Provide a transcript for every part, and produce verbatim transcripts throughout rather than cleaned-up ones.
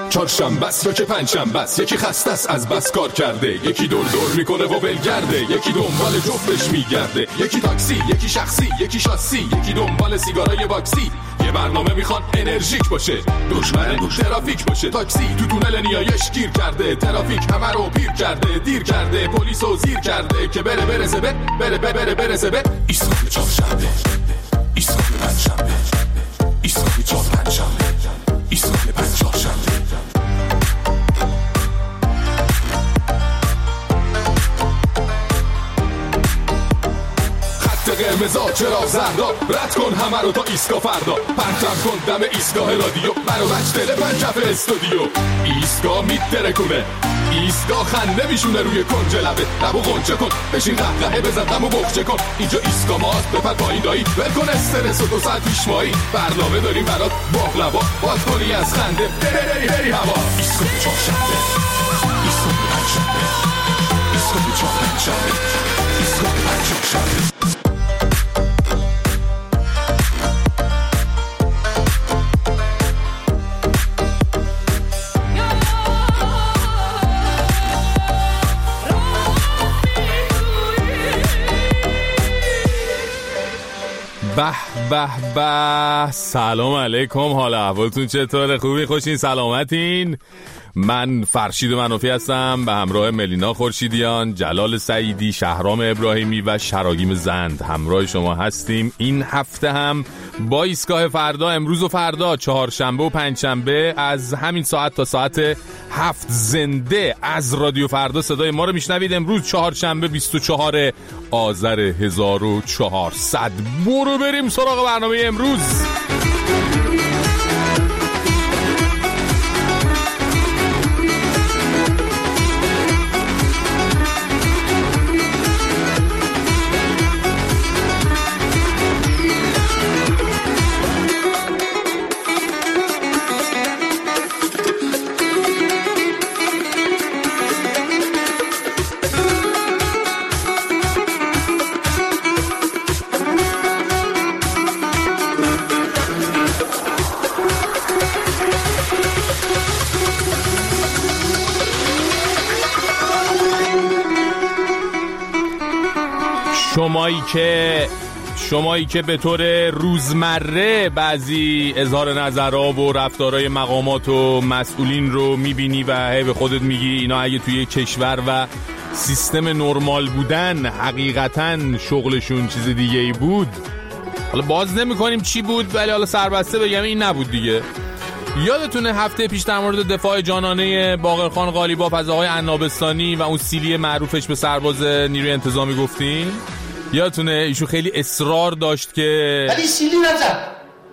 چهارشنبه است رو که پنجشنبه است، یکی خسته است از بس کار کرده، یکی دور دور میکنه و ولگرده، یکی دنبال جفتش میگرده، یکی تاکسی، یکی شخصی، یکی شاسی، یکی دنبال سیگارای باکسی. یه برنامه میخوان انرژیک باشه، دشمن ترافیک باشه. تاکسی تو تونل نیایش گیر کرده، ترافیک همه رو پیر کرده، دیر کرده، پلیسو زیر کرده که بره برسه به بره بره بره برسه به ایستگاه چهارشنبه، ایستگاه پنجشنبه، ایستگاه چهار پنجشنبه، ایستگاه پنج چهارشنبه. قرمزا چرا زردا، رد کن همه رو تا ایستگاه فردا، پرتم کن دم ایستگاه رادیو، منو بچ دل پنجف استودیو. ایستگاه میترکونه، ایستگاه خنده میشونه روی کنج لبه، لبو غنچه کن بشین قهقهه بزن غمو بخچه کن. اینجا ایستگاه ماست بپر پایین دایی، ول کن استرس و دو ساعت پیش مایی، برنامه داریم برات باقلوا، باد کنی از خنده بری بری هوا. ایستگاه چهارشنبه، ایستگاه پنجشنبه، ایستگاه چهار پنجشنبه، ایستگاه پنج چهارشنبه. به به به، سلام علیکم، حال احوالتون چطوره؟ خوبی؟ خوشین؟ سلامتین؟ من فرشید منوفی هستم به همراه ملینا خورشیدیان، جلال سعیدی، شهرام ابراهیمی و شراگیم زند همراه شما هستیم. این هفته هم با ایستگاه فردا، امروز و فردا، چهارشنبه و پنجشنبه، از همین ساعت تا ساعت هفت زنده از رادیو فردا صدای ما رو میشنوید. امروز چهارشنبه بیست و چهارم آذر هزار و چهارصد. برو بریم سراغ برنامه امروز. شمایی که شمایی که به طور روزمره بعضی اظهار نظرها و رفتارهای مقامات و مسئولین رو میبینی و هی به خودت میگی اینا اگه توی کشور و سیستم نرمال بودن حقیقتاً شغلشون چیز دیگه ای بود. حالا باز نمی کنیم چی بود، ولی حالا سربسته بگم این نبود دیگه. یادتونه هفته پیش در مورد دفاع جانانه باقرخان قالیباف از آقای عنابستانی و اون سیلی معروفش به سرباز نیروی انتظامی گفتیم؟ یادتونه ایشون خیلی اصرار داشت که ولی سیلی نزد،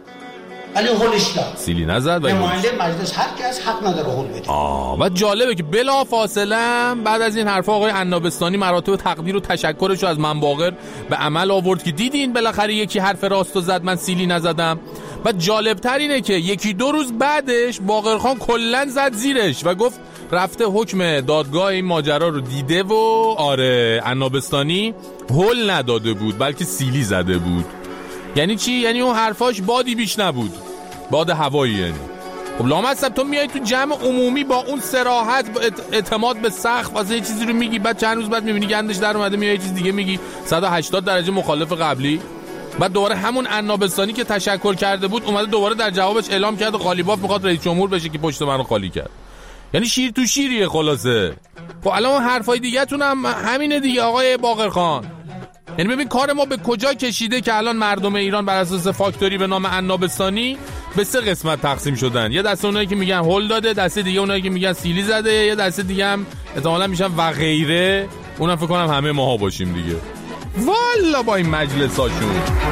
ولی هولش داد. سیلی نزد ولی نماینده مجلس هر کس حق نداره هول بده. آه و جالبه که بلا فاصله بعد از این حرفا آقای عنابستانی مراتب تقدیر و تشکرش رو از من باقر به عمل آورد که دیدین بالاخره یکی حرف راستو زد، من سیلی نزدم. و جالبتر اینه که یکی دو روز بعدش باقرخان کلن زد زیرش و گفت رفته حکم دادگاه این ماجرا رو دیده و آره عنابستانی هول نداده بود بلکه سیلی زده بود. یعنی چی؟ یعنی اون حرفاش بادی بیش نبود، باد هوایی. یعنی خب لامصب تو میای تو جمع عمومی با اون صراحت، با اعتماد به سقف واسه یه چیزی رو میگی، بعد چند روز بعد میبینی گندش در اومده میای یه چیز دیگه میگی صد و هشتاد درجه مخالف قبلی. بعد دوباره همون عنابستانی که تشکر کرده بود اومده دوباره در جوابش اعلام کرد قالیباف میخواد رئیس جمهور بشه که پشت منو خالی کرد. یعنی شیر تو شیریه خلاصه. خب الان حرفای دیگه تون هم همینه دیگه آقای باقرخان. یعنی ببین کار ما به کجا کشیده که الان مردم ایران بر اساس فاکتوری به نام عنابستانی به سه قسمت تقسیم شدن. یه دسته اونایی که میگن هول داده، دسته دیگه اونایی که میگن سیلی زده، یه دسته دیگه هم احتمالاً میشن و غیره. اونم فکر کنم همه ماها باشیم دیگه. والا با این مجلساشون.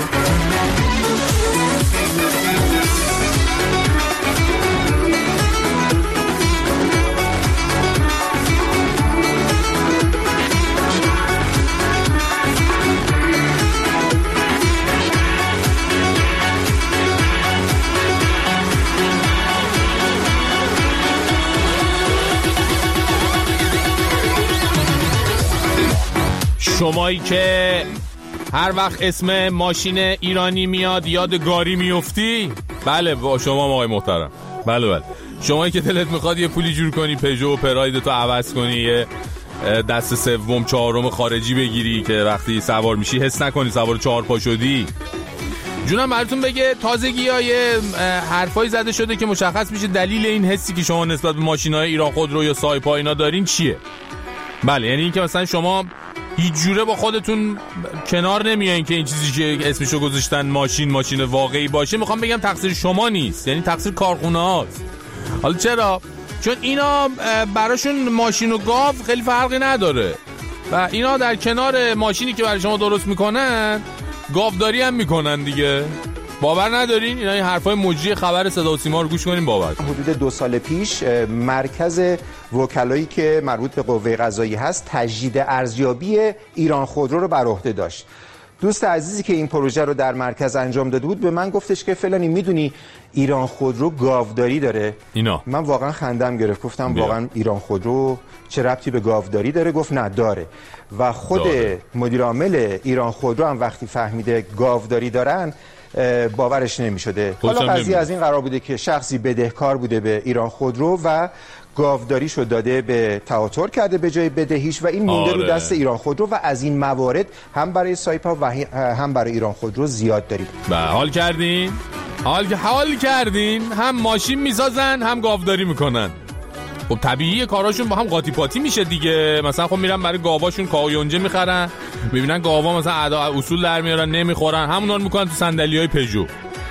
شمایی که هر وقت اسم ماشین ایرانی میاد یاد گاری میفتی، بله با شما آقای محترم، بله بله شمایی که دلت میخواد یه پولی جور کنی پژو و پراید تو عوض کنی، یه دست سوم چهارم خارجی بگیری که وقتی سوار میشی حس نکنی سوار چهار پا شدی. جونم براتون بگه تازگی ها یه حرفایی زده شده که مشخص میشه دلیل این حسی که شما نسبت به ماشین‌های ایران خودرو یا سایپا اینا دارین چیه. بله، یعنی این که مثلا شما هیچ جوره با خودتون کنار نمیایین که این چیزی که اسمشو گذاشتن ماشین ماشین واقعی باشه. میخوام بگم تقصیر شما نیست، یعنی تقصیر کارخونه هاست. حالا چرا؟ چون اینا براشون ماشین و گاو خیلی فرقی نداره و اینا در کنار ماشینی که برای شما درست میکنن گاوداری هم میکنن دیگه. باور ندارین؟ اینا این حرفای مجری خبر صدا و سیما رو گوش کنین باور. حدود دو سال پیش مرکز وکلایی که مربوط به قوه قضاییه هست تجدید ارزیابی ایران خودرو رو بر عهده داشت. دوست عزیزی که این پروژه رو در مرکز انجام داده بود به من گفتش که فلانی میدونی ایران خودرو گاوداری داره؟ اینا من واقعا خندم گرفت. گفتم بیا. واقعا ایران خودرو چه ربطی به گاوداری داره؟ گفت نه داره. و خود داره. مدیر عامل ایران خودرو هم وقتی فهمیده گاوداری دارن باورش نمی‌شده. حالا قضیه از این قرار بوده که شخصی بدهکار بوده به ایران خودرو و گاوداریشو داده به تهاتر کرده به جای بدهیش و این مونده آره. رو دست ایران خودرو و از این موارد هم برای سایپا و هم برای ایران خودرو زیاد داریم. به حال کردین؟ حال حال کردین؟ هم ماشین میسازن هم گاوداری میکنن. خب طبیعیه کاراشون با هم قاطی پاتی میشه دیگه. مثلا خب میرن برای گاواشون کایونجه میخرن، میبینن گاوا مثلا ادا اصول در میارن نمیخورن، همونا رو میکنن تو صندلیای پژو.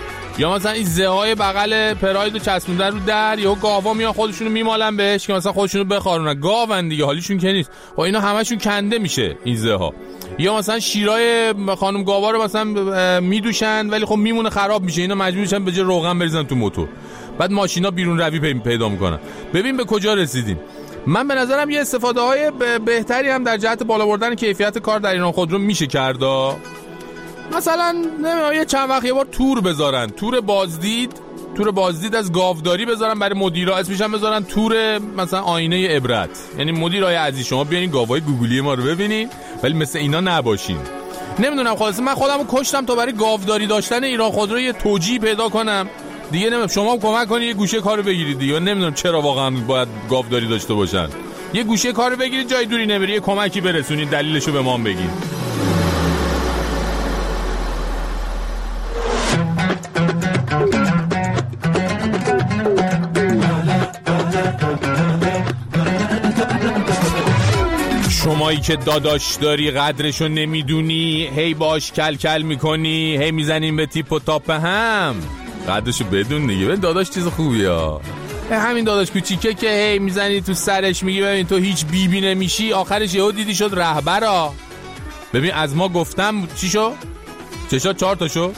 یا مثلا این زهای بغل پراید رو چسبوندن رو در، یهو گاوا میان خودشونو میمالن بهش که مثلا خودشونو بخارونن. گاون دیگه، حالیشون که نیست. خب اینا همشون کنده میشه این زها. یا مثلا شیرای خانم گاوا رو مثلا میدوشن ولی خب میمونه خراب میشه، اینا مجبور میشن به جای روغن بریزن تو موتور. بعد ماشینا بیرون روی پیدا میکنن. ببین به کجا رسیدیم. من به نظرم یه استفاده های بهتری هم در جهت بالا بردن کیفیت کار در ایران خودرو میشه کرد. مثلا نمیدونم یه چند وقت یه بار تور بذارن، تور بازدید، تور بازدید از گاوداری بذارن برای مدیرا، اسمش هم بذارن تور مثلا آینه عبرت. یعنی مدیرای عزیز شما بیاین گاوای گوگلی ما رو ببینین ولی مثل اینا نباشین. نمیدونم خلاص من خودمو کشتم تا برای گاوداری داشتن ایران خودرو یه توجیه پیدا کنم دیگه. نمیدونم شما کمک کنید یه گوشه کارو بگیرید دیگه. نمیدونم چرا واقعا باید گاوداری داشته باشن. یه گوشه کارو بگیرید جای دوری نمیری، یه کمکی برسونید، دلیلشو به ما بگین. شمایی که داداش داری قدرشو نمیدونی، هی باش کل کل میکنی، هی میزنیم به تیپ و تاپ هم، قدرشو بدون دیگه. ببین داداش چیز خوبیه. همین داداش کوچیکه که هی میزنی تو سرش میگی ببین تو هیچ بیبی نمیشی، آخرش یهو دیدی شد رهبرا. ببین از ما گفتم چی شو؟ چشا چهار تا شو؟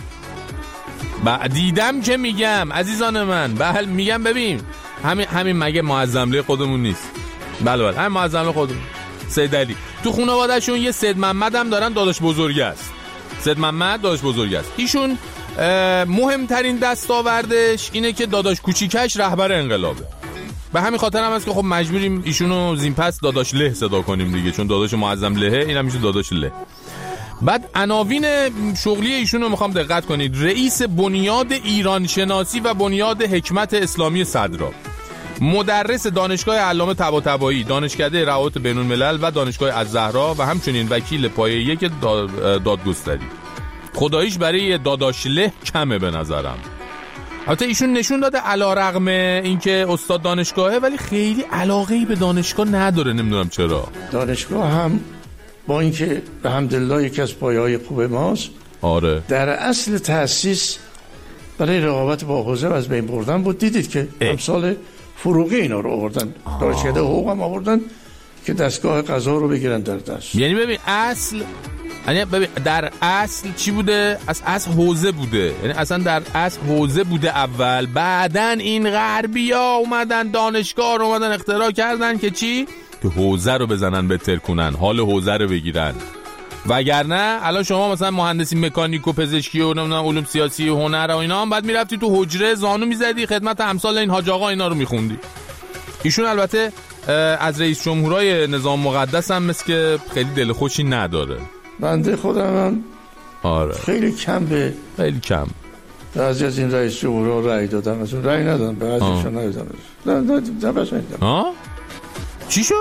با دیدم که میگم عزیزان من. بله میگم ببین همین همین مگه معظمله خودمون نیست؟ بله بله همین معظمله خودمون. سید علی تو خانواده‌شون یه سید محمد هم دارن، داداش بزرگی است. سید محمد داداش بزرگی است. ایشون مهمترین دستاوردش اینه که داداش کوچیکش رهبر انقلابه. به همین خاطر هم هست که خب مجبوریم ایشونو زین پس داداش له صدا کنیم دیگه، چون داداش معظم لهه، اینم میشه داداش له. بعد عناوین شغلی ایشونو میخوام دقت کنید: رئیس بنیاد ایران شناسی و بنیاد حکمت اسلامی صدرا، مدرس دانشگاه علامه طباطبایی، دانشکده روابط بین الملل و دانشگاه الزهرا و همچنین وکیل پایه یک دادگستری. خداییش برای داداش له کمه به نظرم. البته ایشون نشون داده علیرغم اینکه استاد دانشگاهه ولی خیلی علاقه‌ای به دانشگاه نداره، نمیدونم چرا. دانشگاه هم با اینکه به حمدالله یکی از پایه‌های خوب ماست، آره، در اصل تأسیس برای رقابت با حوزه از بین بردن بود. دیدید که امسال فروغی اینا رو آوردن، دانشکده حقوق هم آوردن که دستگاه قضا رو بگیرن در دست. یعنی ببین اصل، یعنی ببین در اصل چی بوده؟ از اصل حوزه بوده، یعنی اصلا در اصل حوزه بوده اول، بعدن این غربیا اومدن دانشگاه رو اومدن اختراع کردن که چی؟ که حوزه رو بزنن بهتر کنن، حال حوزه رو بگیرن. وگرنه الان شما مثلا مهندسی مکانیک و پزشکی و نمیدونم علوم سیاسی و هنر و اینا هم بعد میرفتی تو حجره زانو میزدی خدمت امثال این حاج آقا اینا رو میخوندی. ایشون البته از رئیس جمهورای نظام مقدس هم مثل که خیلی دل خوشی نداره. بنده خودم هم آره خیلی کم به خیلی کم بعضی از این رئیس جمهورها رأی دادن، از اون رأی ندادن، بعضیشون ندادن. نه نه نه شنیدم. ها؟ چی شد؟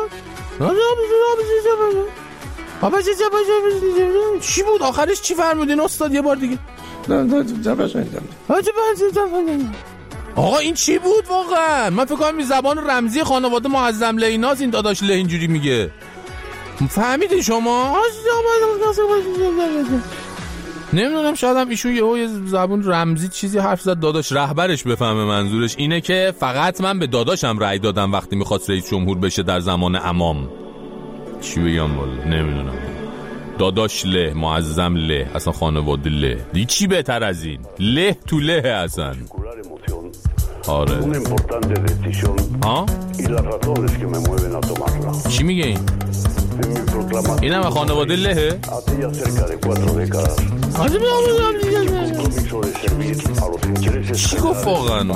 چی بود آخرش؟ چی فرمودین استاد یه بار دیگه؟ نه نه نه شنیدم. آقا این چی بود واقعا؟ من فکر کنم این زبان رمزی خانواده معظم له ایناست، این داداش له اینجوری میگه. فهمیدین شما؟ نمیدونم، شاید هم ایشون یه زبان رمزی چیزی حرف زد داداش رهبرش بفهمه منظورش اینه که فقط من به داداشم رأی دادم وقتی میخواست رئیس جمهور بشه در زمان امام. چی بگم والا نمیدونم. داداش له، معظم له، اصلا خانواده له دی چی بهتر از این؟ له تو له اصلا. آره ها؟ چی میگه این؟ این هم خانواده لهه؟ چی گفت واقعا؟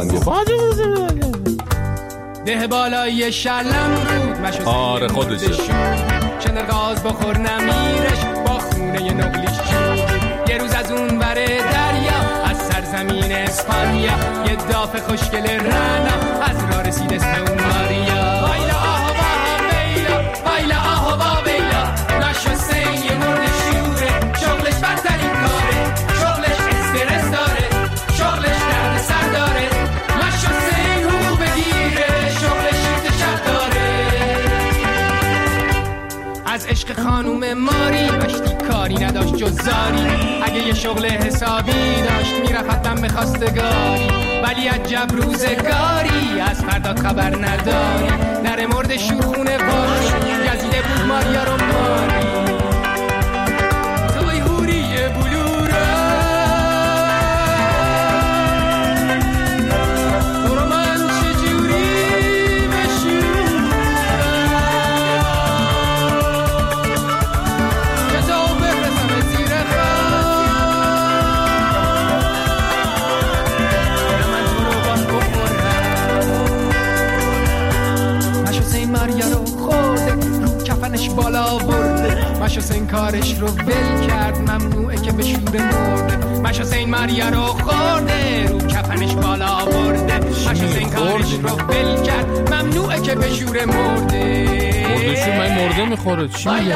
ده بالای شلم بود. آره خودشه. چندر گاز بخور نمیرش با خونه ی نقلیش چود. یه روز از اون بره دریا از سرزمین اسپانیا یه دافه خوشگل رنا از را رسید اسم اون ماریا. وایلا آها با ویلا وایلا آها با ویلا ناشو سین یه مرد شوره شغلش بدترین کاره شغلش استرس داره شغلش درد سر داره ناشو سین حقوق بگیره شغلش شیفت شب داره. از عشق خانوم ماری داشتی کاری نداشت جز زاری اگه یه شغل حسابی داشت میرفت دم به خواستگاری ولی عجب روزگاری از فردا خبر نداری نره مرد شورخونه باش گزیده بود ماریا رو ماری توی هوری بلوره برو من چجوری بشورم که تو برسم زیر ماریا رو خورده رو کفنش بالا برده مش حسین کارش رو ول کرد ممنوعه که به شوره مرده مش حسین ماریا رو خورده رو کفنش بالا برده مش حسین کارش رو ول کرد ممنوعه که به شوره مرده مرده شو من مرده میخوره چی میگه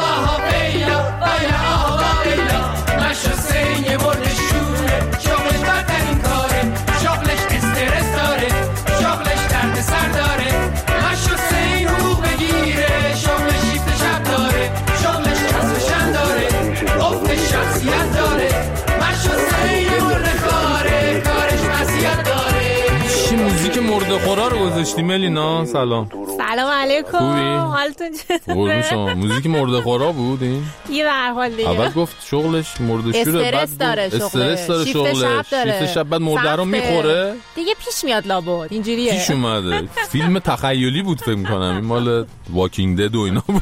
مش حسین یه مرده شوره شغلش بدترین کاره شغلش استرس داره شغلش درد سر داره مش حسین حقوق بگیره شغلش شیفت شب داره شغلش کسفشن داره افت شخصیت داره مش حسین یه مرده خاره کارش مسیحت داره. چی موزیک مرده خورا رو گذاشتی ملینا؟ سلام سلام علیکم. حالتون چطوره؟ شما موزیک مرده خورا بود این؟ یه به هر حال دیگه. اول گفت شغلش مرده شوره بعد داره استرس داره شغلش شیفت شب بعد مرده رو میخوره دیگه پیش میاد لابد اینجوریه. پیش اومده فیلم تخیلی بود فکر می‌کنم این مال واکینگ دد و اینا بود.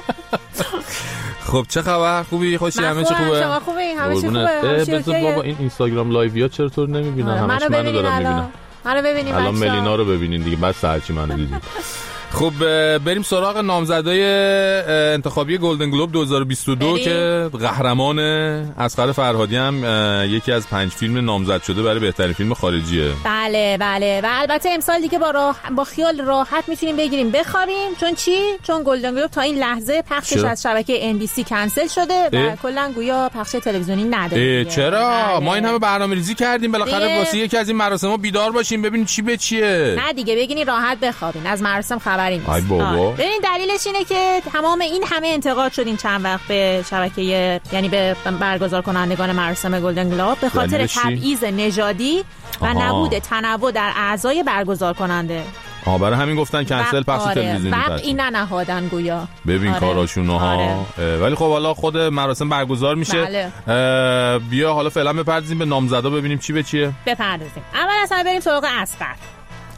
خب چه خبر؟ خوبی؟ خوشی؟ همه چی خوبه؟ شما خوبی؟ همه چی خوبه؟ بذار بابا این اینستاگرام لایویا چرا طور نمیبینن؟ همش منو دارم میبینم. منو ببینیم الان ملینا رو ببینین دیگه بس هرچی منو دیدید. خب بریم سراغ نامزدای انتخابی گلدن گلوب دو هزار و بیست و دو بریم. که قهرمان اصغر فرهادی هم یکی از پنج فیلم نامزد شده برای بهترین فیلم خارجیه. بله بله و البته امسال دیگه با راه... با خیال راحت میتونیم بگیریم بخوابیم. چون چی؟ چون گلدن گلوب تا این لحظه پخشش چرا؟ از شبکه ان بی سی کنسل شده و کلا گویا پخش تلویزیونی نداره. چرا؟ بله. ما این همه برنامه‌ریزی کردیم بالاخره واسه یکی از این مراسم‌ها بیدار باشیم ببینیم چی به چیه. نه دیگه بگین راحت بخوابین از مراسم خبر ای بابا. ببین دلیلش اینه که تمام این همه انتقاد شد این چند وقت به شبکه یعنی به برگزار کنندگان مراسم گلدن گلوب به خاطر تبعیض نژادی و آها. نبود تنوع در اعضای برگزار کننده. آها برای همین گفتن کنسل پخش آره. تلویزیونی. وقت اینا نهادن گویا. ببین آره. کاراشونو ها. آره. ولی خب حالا خود مراسم برگزار میشه. بله. بیا حالا فعلا بپردازیم به نامزدا ببینیم چی به چیه. بپردازیم. اول اصلا بریم سراغ اصغر.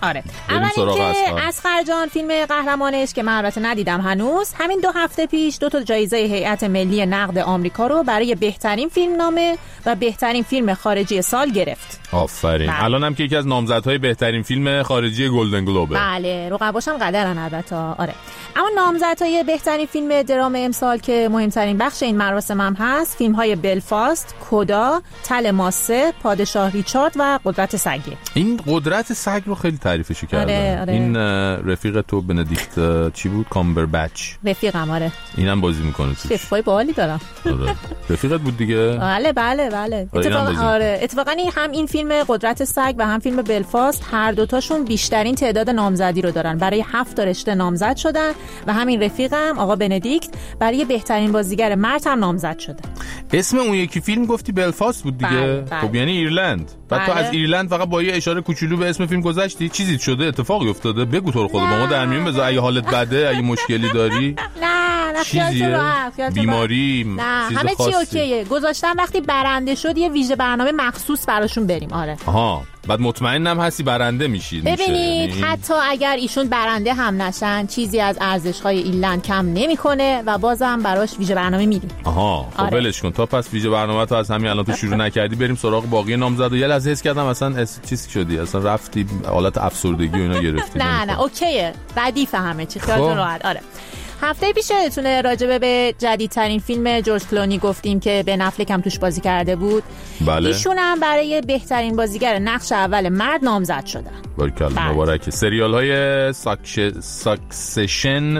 آره. اول اینکه اصغر جان فیلم قهرمانش که من البته ندیدم هنوز، همین دو هفته پیش دو تا جایزه هیئت ملی نقد آمریکا رو برای بهترین فیلمنامه و بهترین فیلم خارجی سال گرفت. آفرین. الان هم که یکی از نامزدهای بهترین فیلم خارجی گلدن گلوبه. بله، رقباش هم قدرن البته. آره. اما نامزدهای بهترین فیلم درام امسال که مهمترین بخش این مراسم هم هست، فیلم‌های بلفاست، کودا، تل ماسه، پادشاه ریچارد و قدرت سگ. این قدرت سگ رو خیلی تعریفش کردن. آره، آره. این رفیق تو بندیکت چی بود؟ کامبربچ. رفیقم. آره. اینم بازی میکنه. رفیقای باحالی دارم. آره. رفیقت بود دیگه؟ بله بله بله. اتفاقا آره، اتفاقا هم این فیلم قدرت سگ و هم فیلم بلفاست هر دوتاشون بیشترین تعداد نامزدی رو دارن. برای هفت رشته نامزد شدن و همین رفیقم آقا بندیکت برای بهترین بازیگر مرد هم نامزد شده. اسم اون یکی فیلم گفتی بلفاست بود دیگه. بله، بله. خب یعنی ایرلند. بعد تو از ایرلند فقط با یه اشاره کوچولو به اسم فیلم گذشتی. چیزی شده؟ اتفاقی افتاده؟ بگو تو رو خدا با ما در میون بذار. اگه حالت بده، اگه مشکلی داری. نه نه خیالتون راحت. بیماری، نه همه چی اوکیه. گذاشتم وقتی برنده شد یه ویژه برنامه مخصوص براشون بریم. آره. آها. بعد مطمئنم هستی برنده میشید. ببینید میشه. حتی اگر ایشون برنده هم نشن چیزی از ارزش‌های ایرلند کم نمیکنه و بازم براش ویژه برنامه میدیم. آها خب آره. ولش کن تا پس ویژه برنامه تو از همین الان تو شروع نکردی بریم سراغ باقی نامزد. و یه لحظه حس کردم اصلا اس... چیزی شدی اصلا رفتی حالت افسردگی و اینا گرفتی. نه نه اوکیه ردیف همه چی خیالتون راحت. آره هفته پیش یادتونه راجبه به جدیدترین فیلم جورج کلونی گفتیم که به نفلک هم توش بازی کرده بود. بله. ایشون هم برای بهترین بازیگر نقش اول مرد نامزد شدن. بارکالله مبارکه. سریال های ساکش... ساکسشن،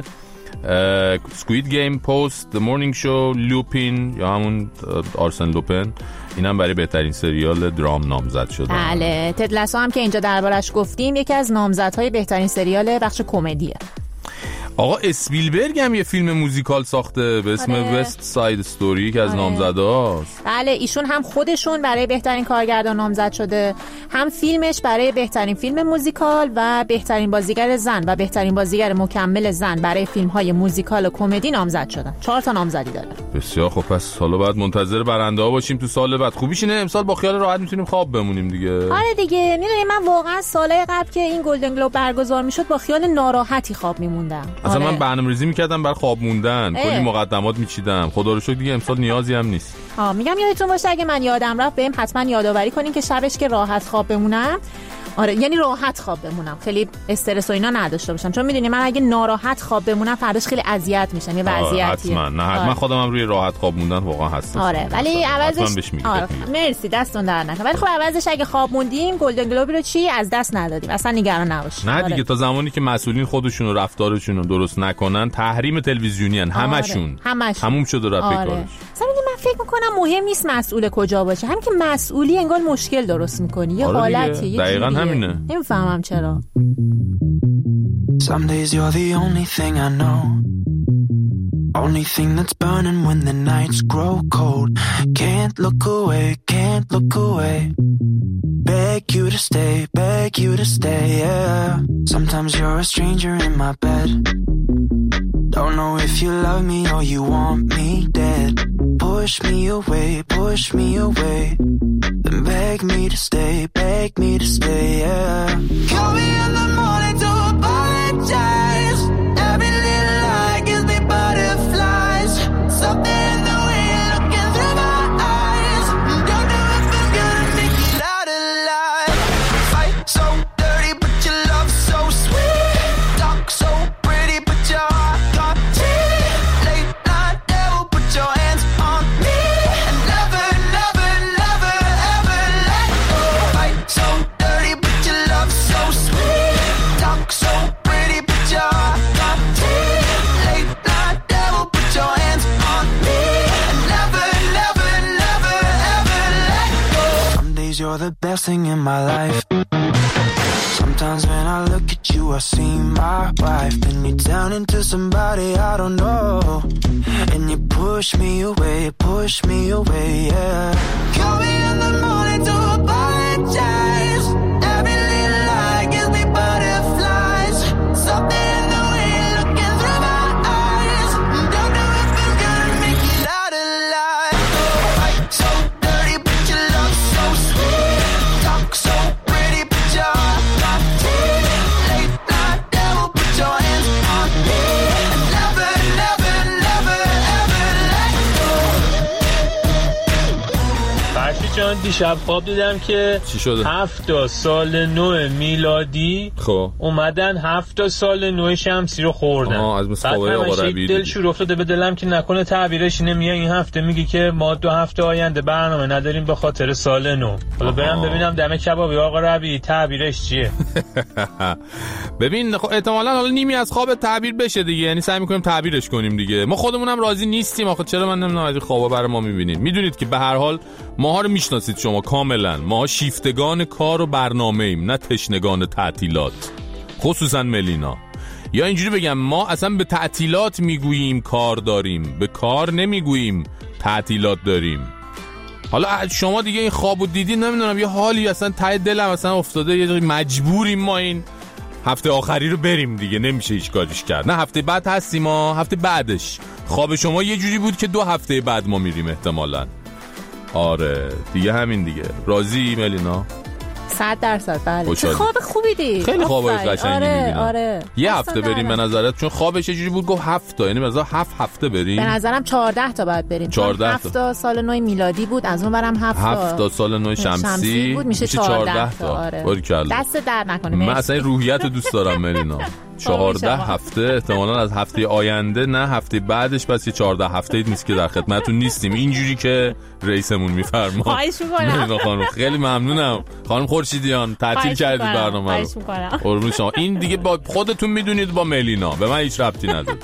سکوید گیم، پست، The Morning Show، لوپین یا همون آرسن لوپن، اینم برای بهترین سریال درام نامزد شده. بله. تد لاسو هم که اینجا دربارش گفتیم یکی از نامزدهای بهترین سریال بخش کمدیه. آقا اسپیلبرگ هم یه فیلم موزیکال ساخته به اسم آره. وست ساید استوری که از آره. نامزداست. بله ایشون هم خودشون برای بهترین کارگردان نامزد شده، هم فیلمش برای بهترین فیلم موزیکال و بهترین بازیگر زن و بهترین بازیگر مکمل زن برای فیلم‌های موزیکال و کمدی نامزد شدن. چهار تا نامزدی داره. بسیار خب. پس حالا بعد منتظر برنده‌ها باشیم تو سال بعد. خوبیش اینه امسال با خیال راحت میتونیم خواب بمونیم دیگه. آره دیگه. میدونی من واقعا سالهای قبل که این گلدن گلوب برگزار میشد با خیال ناراحتی خواب میموندم. اصلا آره. من برنامه‌ریزی می‌کردم برای خواب موندن، کلی مقدمات می‌چیدم. خدا رو شکر دیگه امسال نیازی هم نیست. ها میگم یادتون باشه اگه من یادم رفت بهم حتما یادآوری کنین که شبش که راحت خواب بمونم. آره یعنی راحت خواب بمونم، خیلی استرس و اینا نداشته باشم، چون میدونی من اگه ناراحت خواب بمونم فرداش خیلی اذیت میشم. یه وضعیتیه. حتما. نه حتما آره. خودم هم روی راحت خواب موندن واقعا هستم. آره ولی عوضش آره. مرسی دستون در نکنه. ولی خب عوضش اگه خواب موندیم گلدن گلوبی رو چی از دست ندادیم. اصلا نگران نباش. نه آره. دیگه تا زمانی که مسئولین خودشون و رفتارشون رو درست نکنن تحریم تلویزیونی ان همشون. آره. تموم شد و رفت آره. کارش. مثلا من فکر میکنم مهم نیست مسئول کجا باشه، همین که مسئولی انگار مشکل درست میکنی. یه آره حالتی دقیقاً همینه. نمیفهمم چرا. Some days you're the only thing I know, only thing that's burning when the nights grow cold. Can't look away, can't look away. Beg you to stay, beg you to stay, yeah. Sometimes you're a stranger in my bed. Don't know if you love me or you want me dead. Push me away, push me away. Then beg me to stay, beg me to stay, yeah. Call me in the morning to apologize. Every little lie gives me butterflies. Something in the way you're looking through my eyes. Don't know if I'm gonna make it out alive. Fight so dirty but your love so sweet. Talk so pretty but your heart got teeth. Late night devil put your hands on me. And never, never, never ever let go. Fight so dirty but your love so sweet. Talk so pretty but your heart got teeth. Late night devil put your hands on me. And never, never, never ever let go. Some days you're the best thing in my life. Sometimes when I look at you I see my wife. Then you turn into somebody I don't know. And you push me away, push me away, yeah. Call me in the morning to apologize. Every little lie gives me butterflies. Something in the way you're looking through my eyes. Don't know if I'm gonna make it out alive. Fight so dirty but your love so sweet. Talk so pretty but your heart got teeth. من دیشب خواب دیدم که چی شده؟ هفت سال نو میلادی خب اومدن هفت سال نو شمسی رو خوردن. آها از مسابقه آقا ربیعی. دل شور افتاده به دلم که نکنه تعبیرش نمیه این هفته میگی که ما دو هفته آینده برنامه نداریم به خاطر سال نو. حالا برم ببینم دم کبابی آقا ربیعی تعبیرش چیه. ببین احتمالاً حالا نیمی از خواب تعبیر بشه دیگه، یعنی سعی می‌کنیم تعبیرش کنیم دیگه. ما خودمونم راضی نیستیم آخه چرا من نمیدونم از خوابا برای ما می‌بینید. میدونید که به هر حال ماها رو میشناسید شما کاملا، ماها شیفتگان کار و برنامه‌ایم نه تشنگان تعطیلات، خصوصا ملینا. یا اینجوری بگم ما اصلا به تعطیلات میگوییم کار داریم، به کار نمیگوییم تعطیلات داریم. حالا شما دیگه این خوابو دیدین نمیدونم یه حالی اصلا ته دلم اصلا افتاده، یه مجبوریم ما این هفته آخری رو بریم دیگه، نمیشه هیچ کاریش کرد. نه هفته بعد هستیم ما، هفته بعدش خواب شما یه جوری بود که دو هفته بعد ما میریم احتمالاً. آره دیگه همین دیگه. راضی ملینا؟ صد درصد بله. چه خواب خوبی دید. خیلی خوابای قشنگی آره می‌بینم. آره. یه هفته بریم به نظرت؟ چون خوابش یه جوری بود گفت هفت تا، یعنی مثلا هفت هفته بریم. به نظرم چهارده تا بعد بریم. چهارده هفت تا سال نو میلادی بود، از اون برم هفت تا هفت تا سال نو شمسی, شمسی بود، میشه چهارده تا. آره. باریکلا. دست در نکنه. من اصلا روحیت رو دوست دارم ملینا. چهارده هفته احتمالاً از هفته آینده نه هفته بعدش، پس یه چهارده هفته ای نیست که در خدمتتون نیستیم اینجوری که رئیسمون میفرما. خواهش می‌کنم خانم. خیلی ممنونم خانم خورشیدیان، تعطیل کردید برنامه رو. قربون شما. این دیگه با خودتون میدونید با ملینا، به من هیچ ربطی نداره.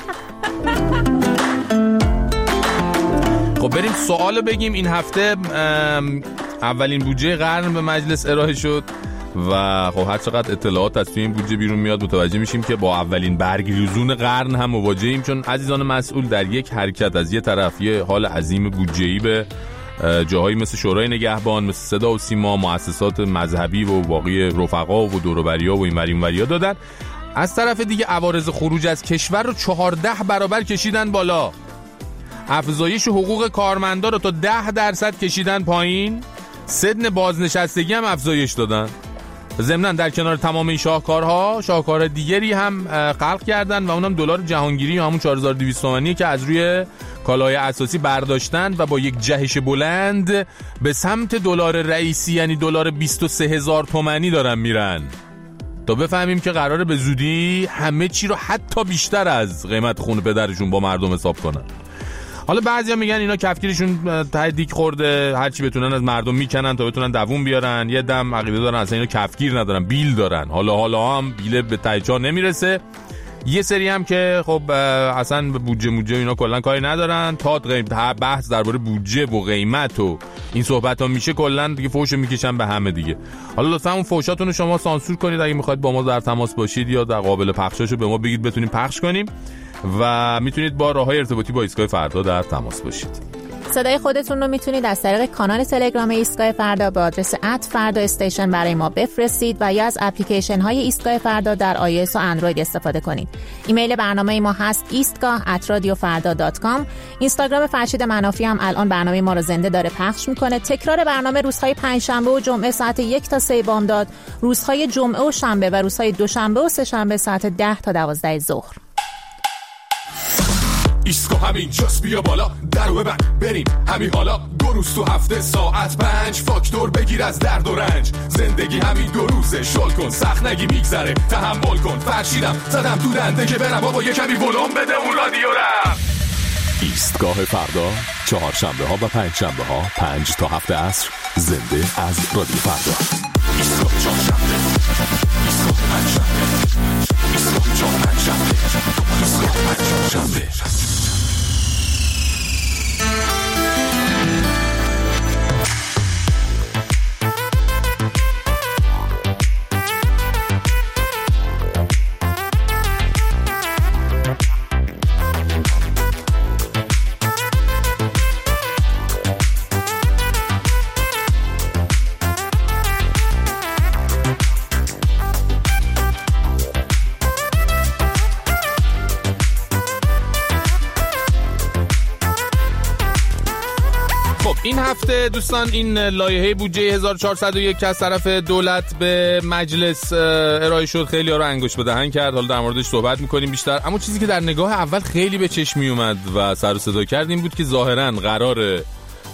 خب بریم سوال بگیم. این هفته اولین بودجه قرن به مجلس ارائه شد و خب هر چقدر اطلاعات از توی این بودجه بیرون میاد متوجه میشیم که با اولین برگریزون قرن هم مواجهیم، چون عزیزان مسئول در یک حرکت از یه طرف یه حال عظیم بودجه‌ای به جاهایی مثل شورای نگهبان، مثل صدا و سیما، مؤسسات مذهبی و باقی رفقا و دور و بریا و این ور این وریا دادن، از طرف دیگه عوارض خروج از کشور رو چهارده برابر کشیدن بالا، افزایش حقوق کارمندا رو تا ده درصد کشیدن پایین، سن بازنشستگی هم افزایش دادن. ضمناً در کنار تمام این شاهکارها شاهکار دیگری هم خلق کردن و اونم دلار جهانگیری همون چهار هزار و دویست تومانی که از روی کالای اساسی برداشتن و با یک جهش بلند به سمت دلار رئیسی یعنی دلار بیست و سه هزار تومانی دارن میرن، تا بفهمیم که قراره به زودی همه چی رو حتی بیشتر از قیمت خون پدرشون با مردم حساب کنن. حالا بعضیا میگن اینا کفگیرشون ته دیگ خورده، هر چی بتونن از مردم میکنن تا بتونن دووم بیارن. یه دم عقیده دارن اصلا اینا کفگیر ندارن، بیل دارن. حالا حالا هم بیل به ته چا نمیرسه. یه سری هم که خب اصلا بودجه موجه اینا کلا کاری ندارن، تا قیمت بحث درباره بودجه و قیمت و این صحبت ها میشه کلا دیگه فوشو میکشن به همه دیگه. حالا لطفا اون فوشاتون رو شما سانسور کنید اگه میخواید با ما در تماس باشید یا در قابل پخشاشو به ما بگید بتونیم پخش کنیم و میتونید با راههای ارتباطی با ایستگاه فردا در تماس باشید. صدای خودتون رو میتونید از طریق کانال تلگرام ایستگاه فردا به آدرس ات فردا استیشن برای ما بفرستید و یا از اپلیکیشن های ایستگاه فردا در آی او اس و اندروید استفاده کنید. ایمیل برنامه ما هست ایستگاه ات رادیو فردا دات کام. اینستاگرام فرشید منافی هم الان برنامه ما رو زنده داره پخش میکنه. تکرار برنامه روزهای پنجشنبه و جمعه ساعت یک تا سه بامداد، روزهای جمعه و شنبه و روزهای دوشنبه و سه شنبه ساعت ده تا دوازده ظهر. ایستگاه همین جاست، بیا بالا درو ببند بریم همین حالا. دو روز تو هفته ساعت پنج، فاکتور بگیر از درد و رنج. زندگی همین دو روزه، شل کن سخت نگی میگذره، تحمل کن. فرشیدم زدم تو دنده که برم بابا یه کمی ولوم بده اون رادیو رم. ایستگاه فردا چهارشنبه ها و پنج شنبه ها پنج تا هفت عصر زنده از رادیو فردا. ایستگاه چهارشنبه، ایستگاه پنجشنبه، ایستگاه چهارشنبه، ایستگاه پنجشنبه. این هفته دوستان این لایحه بودجه هزار و چهارصد و یک که از طرف دولت به مجلس ارائه شد خیلی ها رو انگشت به دهن کرد. حالا در موردش صحبت میکنیم بیشتر، اما چیزی که در نگاه اول خیلی به چشم می اومد و سر و صدا کرد این بود که ظاهرا قراره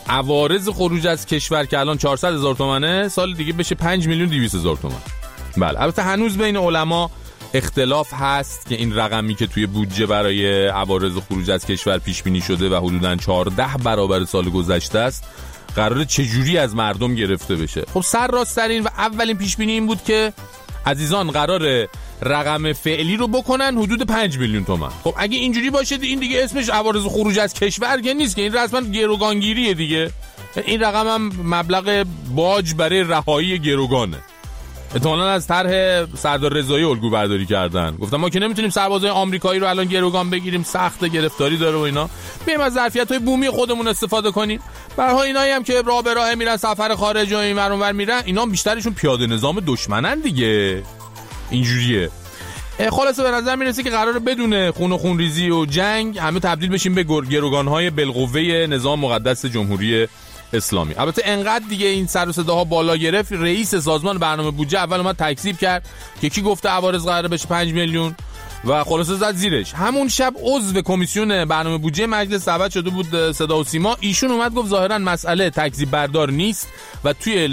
عوارض خروج از کشور که الان چهارصد هزار تومنه، سال دیگه بشه پنج میلیون و دویست هزار تومان. بله البته هنوز بین علما اختلاف هست که این رقمی که توی بودجه برای عوارض خروج از کشور پیش بینی شده و حدوداً چهارده برابر سال گذشته است قراره چجوری از مردم گرفته بشه. خب سر راست‌ترین و اولین پیش بینی این بود که عزیزان قراره رقم فعلی رو بکنن حدود پنج میلیون تومان. خب اگه اینجوری باشه این دیگه اسمش عوارض خروج از کشور که نیست، که این رسما گروگانگیریه دیگه. این رقم هم مبلغ باج برای رهایی گروگانه. احتمالاً از طرح سردار رضایی الگو برداری کردن، گفتن ما که نمیتونیم سربازای آمریکایی رو الان گروگان بگیریم، سخت گرفتاری داره و اینا، بیایم از ظرفیت‌های بومی خودمون استفاده کنیم. برها اینایی هم که راه به راه میرن سفر خارج و این ور اون ور میرن، اینا بیشترشون پیاده نظام دشمنن دیگه. اینجوریه. خلاصه به نظر میرسه که قراره بدون خون و خونریزی و جنگ همه تبدیل بشیم به گروگان‌های بالقوه نظام مقدس جمهوری اسلامی. البته انقدر دیگه این سر و صداها بالا گرفت، رئیس سازمان برنامه بودجه اول اومد تکذیب کرد که کی گفته عوارض قراره بشه پنج میلیون و خلاصه زد زیرش. همون شب عضو کمیسیون برنامه بودجه مجلس دعوت شده بود صدا و سیما، ایشون اومد گفت ظاهرا مسئله تکذیب بردار نیست و توی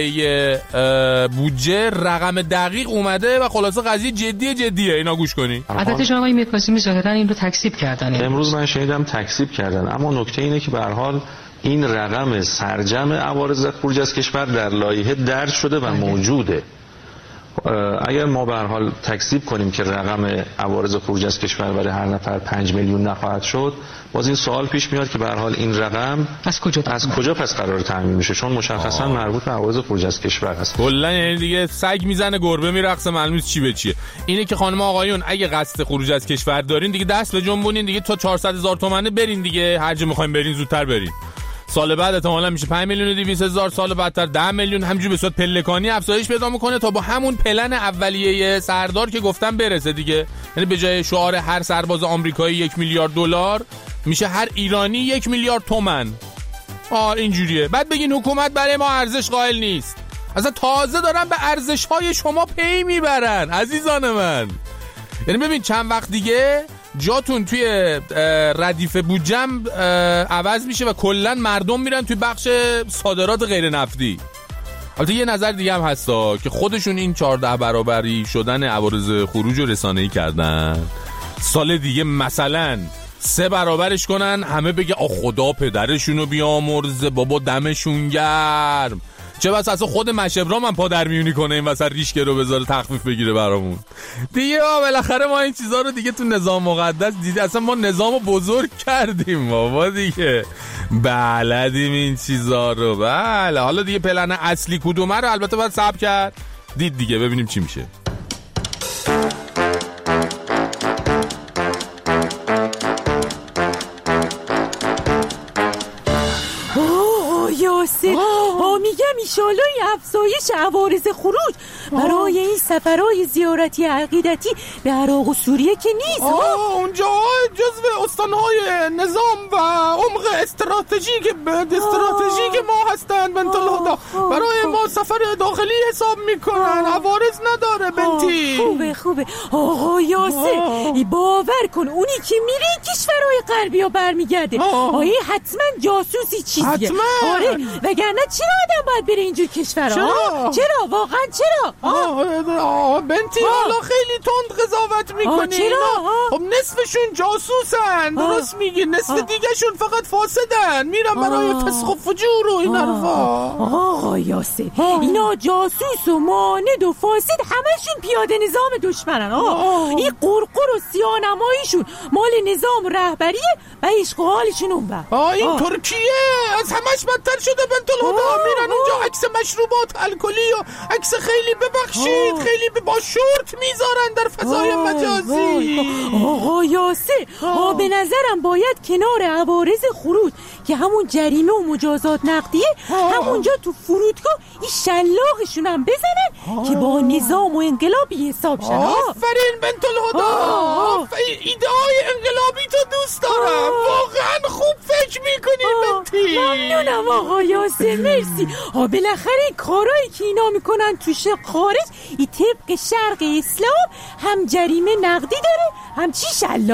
لایحه بودجه رقم دقیق اومده و خلاصه قضیه جدی جدیه. اینا گوش کنی. البته جناب آقای میرکاظمی ظاهرا این رو تکذیب کردن. امروز من شنیدم تکذیب کردن، اما نکته اینه که به هر حال این رقم سرجم عوارض خروج از کشور در لایحه درج شده و موجوده. اگر ما به هر حال تکذیب کنیم که رقم عوارض خروج از کشور برای هر نفر پنج میلیون نخواهد شد، باز این سوال پیش میاد که به هر حال این رقم از کجا از کجا پس قرار تامین میشه، چون مشخصا مربوط به عوارض خروج از کشور است. کلا یعنی دیگه سگ میزنه گربه میرقصه، معلومه چی به چیه. اینه که خانم آقایون اگه قصد خروج از کشور دارین دیگه دست به جنبونین دیگه، تا چهارصد هزار تومانه برین دیگه، هر جا میخواین برین زودتر برین. سال بعد احتمالاً میشه پنج میلیون و دویست هزار، سال بعدتر ده میلیون، همینجوری به صورت پلکانی افزایش پیدا میکنه تا با همون پلن اولیه سردار که گفتم برسه دیگه. یعنی به جای شعار هر سرباز آمریکایی یک میلیارد دلار میشه هر ایرانی یک میلیارد تومان. آه اینجوریه. بعد بگین حکومت برای ما ارزش قائل نیست. اصلا تازه دارن به ارزش‌های شما پی میبرن عزیزان من. یعنی ببین چند وقت دیگه جاتون توی ردیف بودجم عوض میشه و کلا مردم میرن توی بخش صادرات غیر نفتی. البته یه نظر دیگه هم هستا که خودشون این چهارده برابری شدن عوارض خروج رو رسانه‌ای کردن، سال دیگه مثلا سه برابرش کنن، همه بگه آ خدا پدرشونو بیامرزه بابا دمشون گرم. چه بس اصلا خود مشبرام هم پادرمیونی کنه این وسط ریشکه رو بذاره تخفیف بگیره برامون دیگه. بالاخره ما این چیزا رو دیگه تو نظام مقدس دیدی، اصلا ما نظام رو بزرگ کردیم بابا دیگه، بلدیم این چیزا رو. بله حالا دیگه پلن اصلی کدومه رو البته باید صبر کرد دید دیگه، ببینیم چی میشه. ها میگم ایشالا این افزایش عوارض خروج برای این سفرهای زیارتی عقیدتی به عراق و سوریه که نیست. آه اونجا جزو استانهای نظام و عمق استراتژیک استراتژیک ما هستن بنت الهدا، برای ما سفر داخلی حساب میکنن، عوارض نداره بنتی. خوبه خوبه آقا یاسر، باور کن اونی که میره کشورهای غربی ها برمیگرده آیه حتما جاسوسی چیزیه. حتما. آره وگرنه چرا آدم باید بره اینجور کشورها؟ چرا؟ چرا واقعا چرا؟ آه آه بنتی حالا خیلی تند قضاوت میکنی. چرا؟ خب نصفشون جاسوسن، درست میگی، نصف دیگه شون فقط فاسدن، میرن برای فسق و فجور و این حرفا. آقا یاسر اینا جاسوس و ماند و فاسد همشون پیاده نظام دشمنن. آقا این قرقر و سیانماییشون مال نظام رهبریه و عشق و حالشون اون بر. آه این ترکیه از همش بدتر شده بنت الهدا، میرن اونجا عکس مشروبات الکلی و عکس خیلی ببخشید آه. خیلی با شورت میذارن در فضای مجازی. آقا یاسر آه. به نظرم باید کنار عوارض خروج که همون جریمه و مجازات نقدیه آه. همونجا تو فرودگاه این شلاقشون هم بزنن آه. که با نظام و انقلابی حساب شن. آفرین بنت الهدا، ایده های انقلابی تو دوست دارم، واقعا خوب فکر میکنی بنتی. ممنونم آقا یاسر مرسی. ها بالاخره کارایی که اینا میکنن تو خارج ای طبق شرق اسلام هم جریمه نقدی داره هم چی شلاق.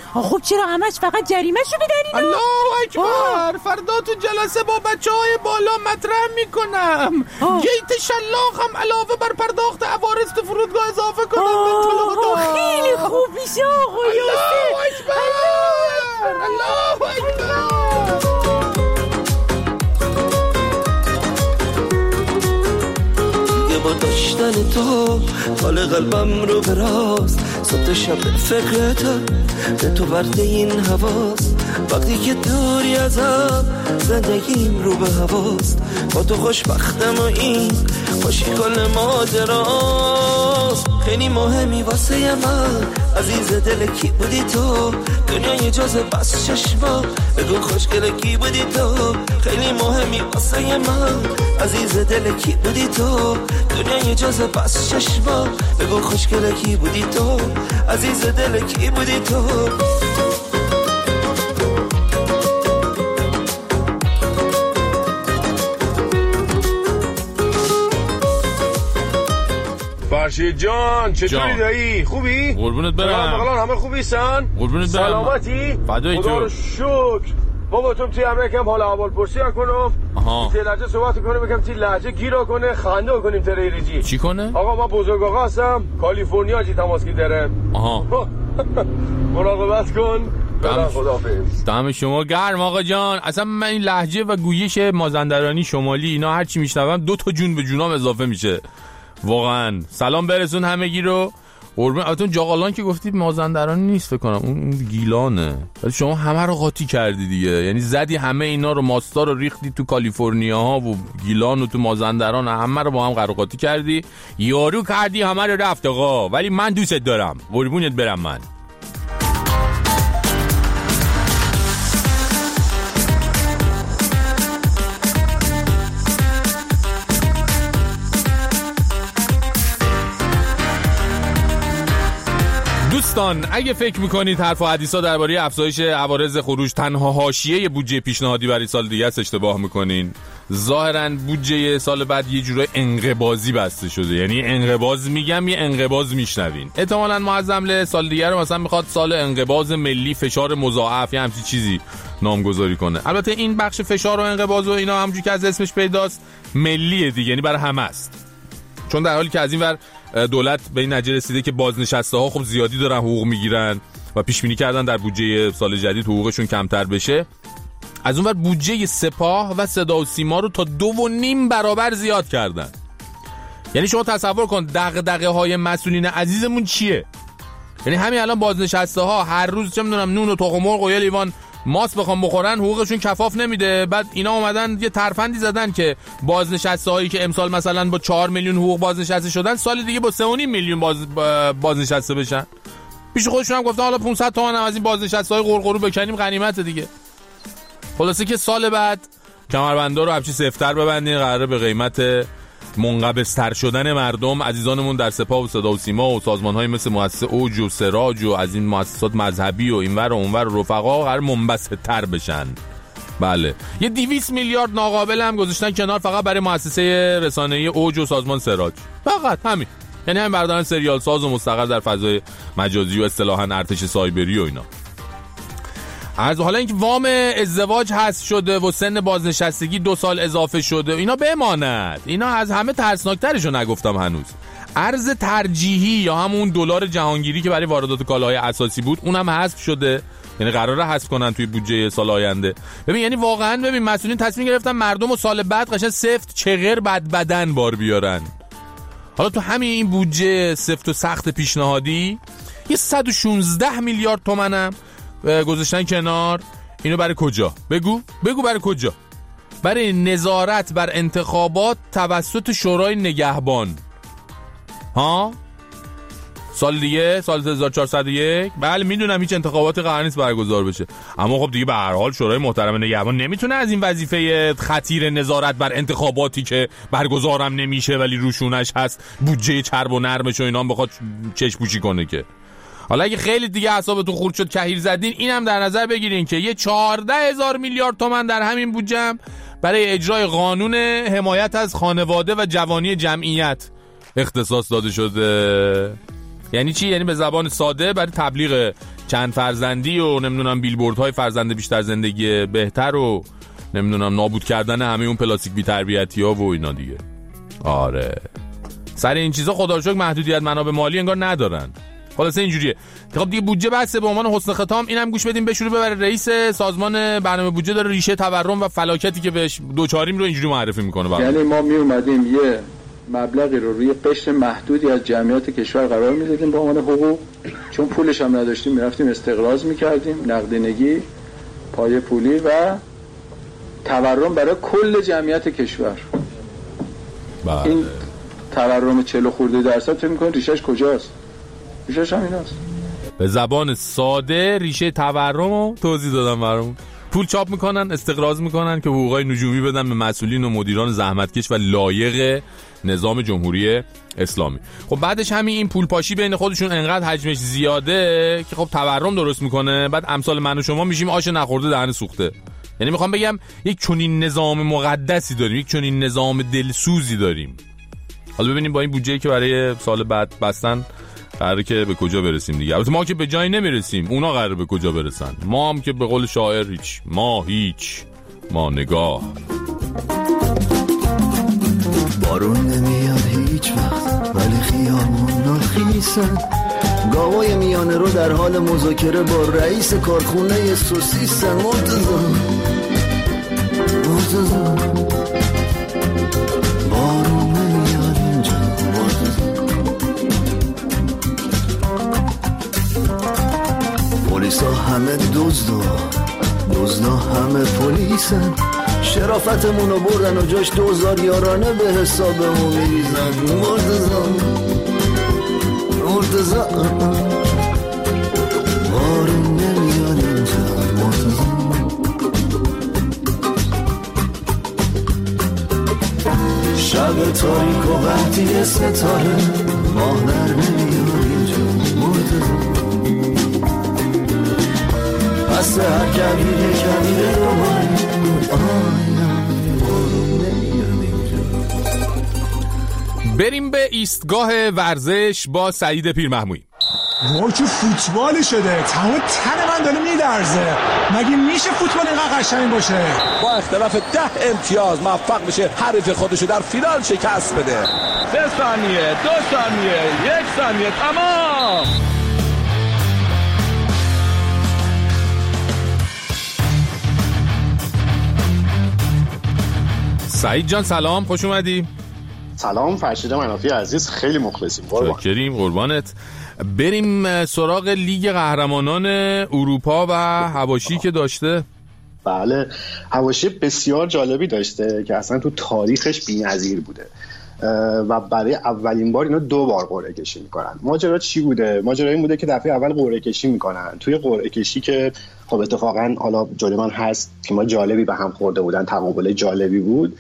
خب چرا همش فقط جریمه‌شو بدن اینا؟ الله اکبر. فردا تو جلسه با بچهای بالا مطرح میکنم گیت شلاق هم علاوه بر پرداخت عوارض تو فرودگاه اضافه کنم. خیلی خوب میشه آقا یاسر. الله اکبر. الله اکبر. با داشتن تو حال قلبم رو براست صبح شب فکرتم به تو برده این حواس وقتی که دوری ازم زندگیم رو به هواست با تو خوشبختم و این خوشی کل ماجراست خیلی مهمی واسه من عزیز دل کی بودی تو دنیای جز بس چشما بگو خوشگل کی بودی تو خیلی مهمی واسه من عزیز دل کی بودی تو دنیای جز بس چشما بگو خوشگل کی بودی تو عزیز دل کی بودی تو فرشید جان چطوری دایی؟ خوبی؟ قربونت برم. بغلان همه خوبیستن؟ قربونت برم. سلامتی؟ فدای تو. خدا رو شکر. بابا تو توی همه کم حال احوال پرسی کنم. آها. تی لهجه صحبت کنیم بگم تی لهجه گیرا کنه خنده کنیم تریریجی. چی کنه؟ آقا ما بزرگ آقا هستم کالیفرنیا جی تماس کی داره. آها. مراقبت کن. دم خداحافظ. دم شما گرم آقا جان. اصلا من این لهجه و گویش مازندرانی شمالی اینا هر چی میشنوم دو تا جون به جونام اضافه میشه. واقعا سلام برسون همگی رو. قربون البته جاقالان که گفتید مازندرانی نیست فکر کنم اون گیلانه. ولی شما همه رو قاطی کردی دیگه. یعنی زدی همه اینا رو ماستا رو ریختی تو کالیفرنیا ها و گیلان و تو مازندران همه رو با هم قرار قاطی کردی. یارو کردی همه رو رفت آقا. ولی من دوست دارم. قربونت برم من. دوستان اگه فکر میکنید حرف و حدیثا درباره افزایش عوارض خروج تنها حاشیه بودجه پیشنهادی برای سال دیگه است اشتباه میکنین. ظاهرا بودجه سال بعد یه جورای انقباضی بسته شده. یعنی انقباض میگم یه انقباض میشنوین. احتمالاً معظم سال دیگه رو مثلا میخواد سال انقباض ملی فشار مضاعف یا همچین چیزی نامگذاری کنه. البته این بخش فشار و انقباض و اینا همونجوری که از اسمش پیداست ملیه دیگه، یعنی برای همه است. چون در حالی که از این ور دولت به این نتیجه رسیده که بازنشسته ها خب زیادی دارن حقوق میگیرن و پیش بینی کردن در بودجه سال جدید حقوقشون کمتر بشه، از اون ور بودجه سپاه و صدا و سیما رو تا دو و نیم برابر زیاد کردن. یعنی شما تصور کن دغدغه های مسئولین عزیزمون چیه. یعنی همین الان بازنشسته ها هر روز چه میدونم نون و تخم مرغ و یه لیوان ماست بخوام بخورن حقوقشون کفاف نمیده. بعد اینا اومدن یه ترفندی زدن که بازنشسته هایی که امسال مثلا با چهار میلیون حقوق بازنشسته شدن سال دیگه با سه و نیم میلیون باز بازنشسته بشن. پیش خودشون هم گفتن حالا پانصد تومن هم از این بازنشسته های قرقرو بکنیم غنیمت دیگه. خلاصه که سال بعد کمربندا رو همچین سفتر ببندین، قراره به قیمت منقبض‌تر شدن مردم عزیزانمون در سپاه و صدا و سیما و سازمان‌های مثل مؤسسه اوج و سراج و از این مؤسسات مذهبی و اینور و اونور و رفقا قرار منبسط‌تر بشن. بله یه دویست میلیارد ناقابل هم گذاشتن کنار فقط برای مؤسسه رسانه‌ای اوج و سازمان سراج. فقط همین. یعنی همین بردارن سریال ساز و مستقر در فضای مجازی و اصطلاحاً ارتش سایبری و اینا. از حالا اینکه وام ازدواج حذف شده و سن بازنشستگی دو سال اضافه شده اینا بماند. اینا از همه ترسناکترشو نگفتم هنوز. ارز ترجیحی یا همون دلار جهانگیری که برای واردات کالاهای اساسی بود اونم حذف شده. یعنی قراره حذف کنن توی بودجه سال آینده. ببین یعنی واقعا ببین مسئولین تصمیم گرفتن مردم و سال بعد قشنگ سفت چغر بد بدن بار بیارن. حالا تو همین این بودجه سفت و سخت پیشنهادی یه صد و شانزده میلیارد تومنم گذاشتن کنار. اینو برای کجا؟ بگو بگو برای کجا؟ برای نظارت بر انتخابات توسط شورای نگهبان. ها؟ سال دیگه سال هزار و چهارصد و یک. بله میدونم هیچ انتخاباتی قرار نیست برگزار بشه، اما خب دیگه به هر حال شورای محترم نگهبان نمیتونه از این وظیفه خطیر نظارت بر انتخاباتی که برگزارم نمیشه ولی روشونش هست بودجه چرب و نرمش و اینا بخواد چشم پوشی کنه که. حالا اگه خیلی دیگه اعصابتون خورد شد کهیر زدین اینم در نظر بگیرین که یه چهارده هزار میلیارد تومان در همین بودجه برای اجرای قانون حمایت از خانواده و جوانی جمعیت اختصاص داده شده. یعنی چی؟ یعنی به زبان ساده برای تبلیغ چند فرزندی و نمیدونم بیلبوردهای فرزند بیشتر زندگی بهتر و نمیدونم نابود کردن همه اون پلاستیک بی تربیتی ها و اینا دیگه. آره سر این چیزا خدا رو شکر محدودیت منابع مالی انگار ندارن. خلاصه اینجوریه. خب دیگه بودجه بحثه. به عنوان حسن ختام اینم گوش بدیم بشوره ببره. رئیس سازمان برنامه بودجه داره ریشه تورم و فلاکتی که بهش دوچاریم رو اینجوری معرفی میکنه. یعنی ما می اومدیم یه مبلغی رو روی قشر محدودی از جمعیت کشور قرار میدادیم به عنوان حقوق، چون پولش هم نداشتیم میرفتیم استقراض میکردیم، نقدینگی، پایه پولی و تورم برای کل جمعیت کشور. بله. این تورم چهل خورده درصد فکر می‌کنید ریشش کجاست؟ ریشش هم ایناست. به زبان ساده ریشه تورم رو توضیح دادم برامون. پول چاپ میکنن، استقراض میکنن که حقوقای نجومی بدن به مسئولین و مدیران زحمتکش و لایق نظام جمهوری اسلامی. خب بعدش همین این پول پاشی بین خودشون انقدر حجمش زیاده که خب تورم درست میکنه. بعد امثال من و شما میشیم آش نخورده دهن سوخته. یعنی میخوام بگم یک چنین نظام مقدسی داریم، یک چنین نظام دلسوزی داریم. حالا ببینیم با این بودجه‌ای که برای سال بعد بستن قراره که به کجا برسیم دیگه. البته ما که به جایی نمیرسیم، اونا قراره به کجا برسن. ما هم که به قول شاعر هیچ، ما هیچ، ما نگاه. بارون نمیاد هیچ وقت ولی خیامونا خیسن، گاوای میانه رو در حال مذاکره با رئیس کارخونه سوسیسن. مرتضی مرتضی بارون نمیاد اینجا. مرتضی پلیسا همه دزدا، دزدا همه پلیسن، شرافتمونو بردن و جاش دوزار یارانه به حسابمون میریزن. مرتضی مرتضی بارون نمیاد اینجا. مرتضی شب تاریک و قطعی ستاره، ماه در نمیاد اینجا. مرتضی پس هر کبیره کبیره دوباره بریم به ایستگاه ورزش با سعید پیرمحمودی. ما که فوتبال شده، تمام تن من داره میلرزه. مگه میشه فوتبال اینقدر قشنگ باشه؟ با اختلاف ده امتیاز موفق میشه حریف خودشو در فینال شکست بده. سه ثانیه، دو ثانیه، یک ثانیه، تمام. سعید جان سلام، خوش اومدی. سلام فرشید منافی عزیز، خیلی مخلصیم. شکریم قربانت. بریم سراغ لیگ قهرمانان اروپا و حواشی که داشته. بله، حواشی بسیار جالبی داشته که اصلا تو تاریخش بی‌نظیر بوده و برای اولین بار اینا دو بار قرعه کشی میکنن. ماجرا چی بوده؟ ماجرا این بوده که دفعه اول قرعه کشی میکنن. توی قرعه کشی که خب اتفاقا حالا جلوی من هست که ما جالبی به هم خورده بودن، تقابل جالبی بود،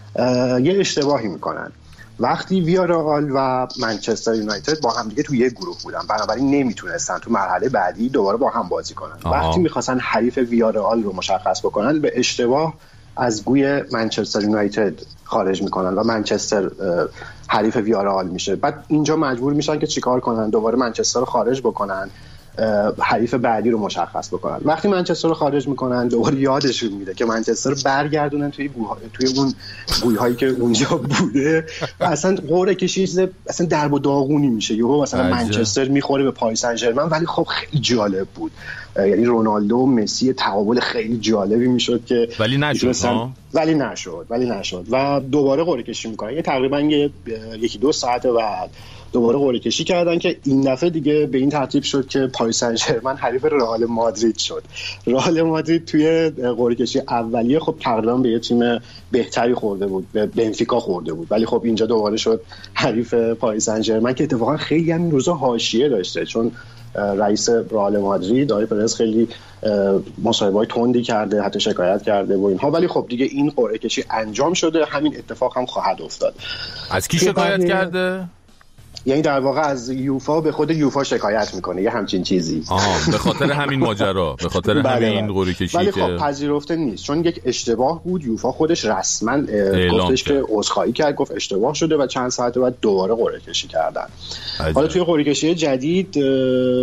یه اشتباهی میکنن. وقتی ویارال و منچستر یونایتد با هم دیگه تو یک گروه بودن، بنابراین نمیتونستن تو مرحله بعدی دوباره با هم بازی کنن. آه. وقتی میخواستن حریف ویارال رو مشخص بکنن، به اشتباه از گوی منچستر یونایتد خارج میکنن و منچستر حریف ویارال میشه. بعد اینجا مجبور میشن که چیکار کنن؟ دوباره منچستر رو خارج بکنن، حریف بعدی رو مشخص بکنن. وقتی منچستر رو خارج میکنن، دوباره یادشون میده که منچستر رو برگردونن توی گوها... توی اون گوی‌هایی که اونجا بوده و اصلا قرعه کشی اصلا درب و داغونی میشه. یهو مثلا منچستر میخوره به پاریس سن ژرمن، ولی خب خیلی جالب بود. یعنی رونالدو و مسی تقابل خیلی جالبی میشد که ولی نشد ولی نشد ولی نشد و دوباره قرعه کشی میکنن. یه تقریبا یه یکی دو ساعت بعد دوباره قرعه کشی کردن که این دفعه دیگه به این ترتیب شد که پاریس سن ژرمن حریف رئال مادرید شد. رئال مادرید توی قرعه کشی اولیه خب تقریبا به یه تیم بهتری خورده بود، به بنفیکا خورده بود، ولی خب اینجا دوباره شد حریف پاریس سن ژرمن که اتفاقا خیلی همین روزا حاشیه داشته، چون رئیس رئال مادرید آقای پرز خیلی مصاحبه‌های تندی کرده، حتی شکایت کرده و اینها، ولی خب دیگه این قرعه کشی انجام شده، همین اتفاق هم خواهد افتاد. از کی شکایت کرده؟ یعنی در واقع از یوفا به خود یوفا شکایت میکنه، یه همچین چیزی. آها، به خاطر همین ماجرا، به خاطر همین قرعه کشی. ولی خب پذیرفته نیست، چون یک اشتباه بود. یوفا خودش رسما گفتش که عذرخواهی کرد، گفت اشتباه شده و چند ساعت بعد دوباره قرعه کشی کردن. حالا توی قرعه کشی جدید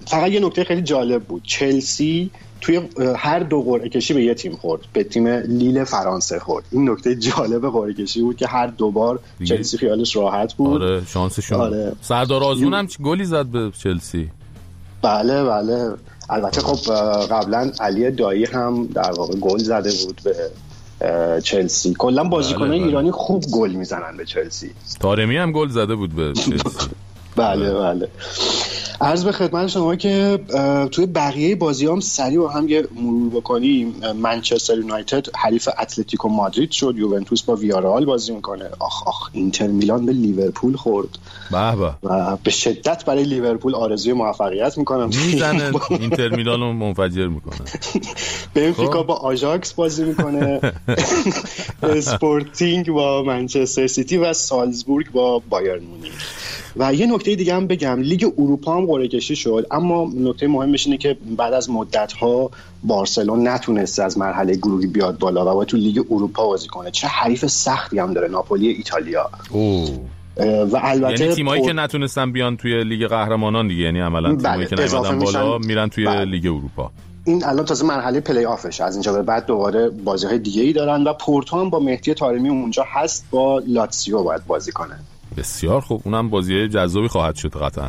فقط یه نکته خیلی جالب بود، چلسی توی هر دو قرعه کشی به یه تیم خورد، به تیم لیل فرانسه خورد. این نکته جالب قرعه کشی بود که هر دوبار چلسی خیالش راحت بود. آره شانسشون. آره. سردار آزمون هم گلی زد به چلسی. بله بله. البته خب قبلا علی دایی هم در واقع گل زده بود به چلسی. کلا بازیکنان بله بله. ایرانی خوب گل میزنن به چلسی. طارمی هم گل زده بود به چلسی. بله بله. عرض به خدمت شما که توی بقیه بازی هم سریع با هم یه مرور بکنیم. منچستر یونایتد حریف اتلتیکو مادرید شد، یوونتوس با ویارال بازی میکنه. آخ آخ اینتر میلان به لیورپول خورد. به به. و به شدت برای لیورپول آرزوی موفقیت میکنم. میزنه اینتر میلان رو منفجر میکنه. بنفیکا با آژاکس بازی میکنه. اسپورتینگ با منچستر سیتی و سالزبورگ با بایرن مونیخ. و یه نکته دیگه هم بگم، لیگ اروپا هم قرعه کشی شد، اما نکته مهمش اینه که بعد از مدت‌ها بارسلون نتونسته از مرحله گروهی بیاد بالا و باید تو لیگ اروپا بازی کنه. چه حریف سختی هم داره، ناپولی ایتالیا. اوه. و البته یعنی تیمایی پور... که نتونستن بیان توی لیگ قهرمانان دیگه، یعنی عملاً تیمایی که نمیادن بالا میرن توی بله. لیگ اروپا. این الان تازه مرحله پلی آفش، از اینجا به بعد دوباره بازی‌های دیگه‌ای دارن و پورتو هم با مهدی طارمی اونجا هست، با لاتزیو باید بازی کنه. بسیار خوب، اونم بازی جذابی خواهد شد قطعا.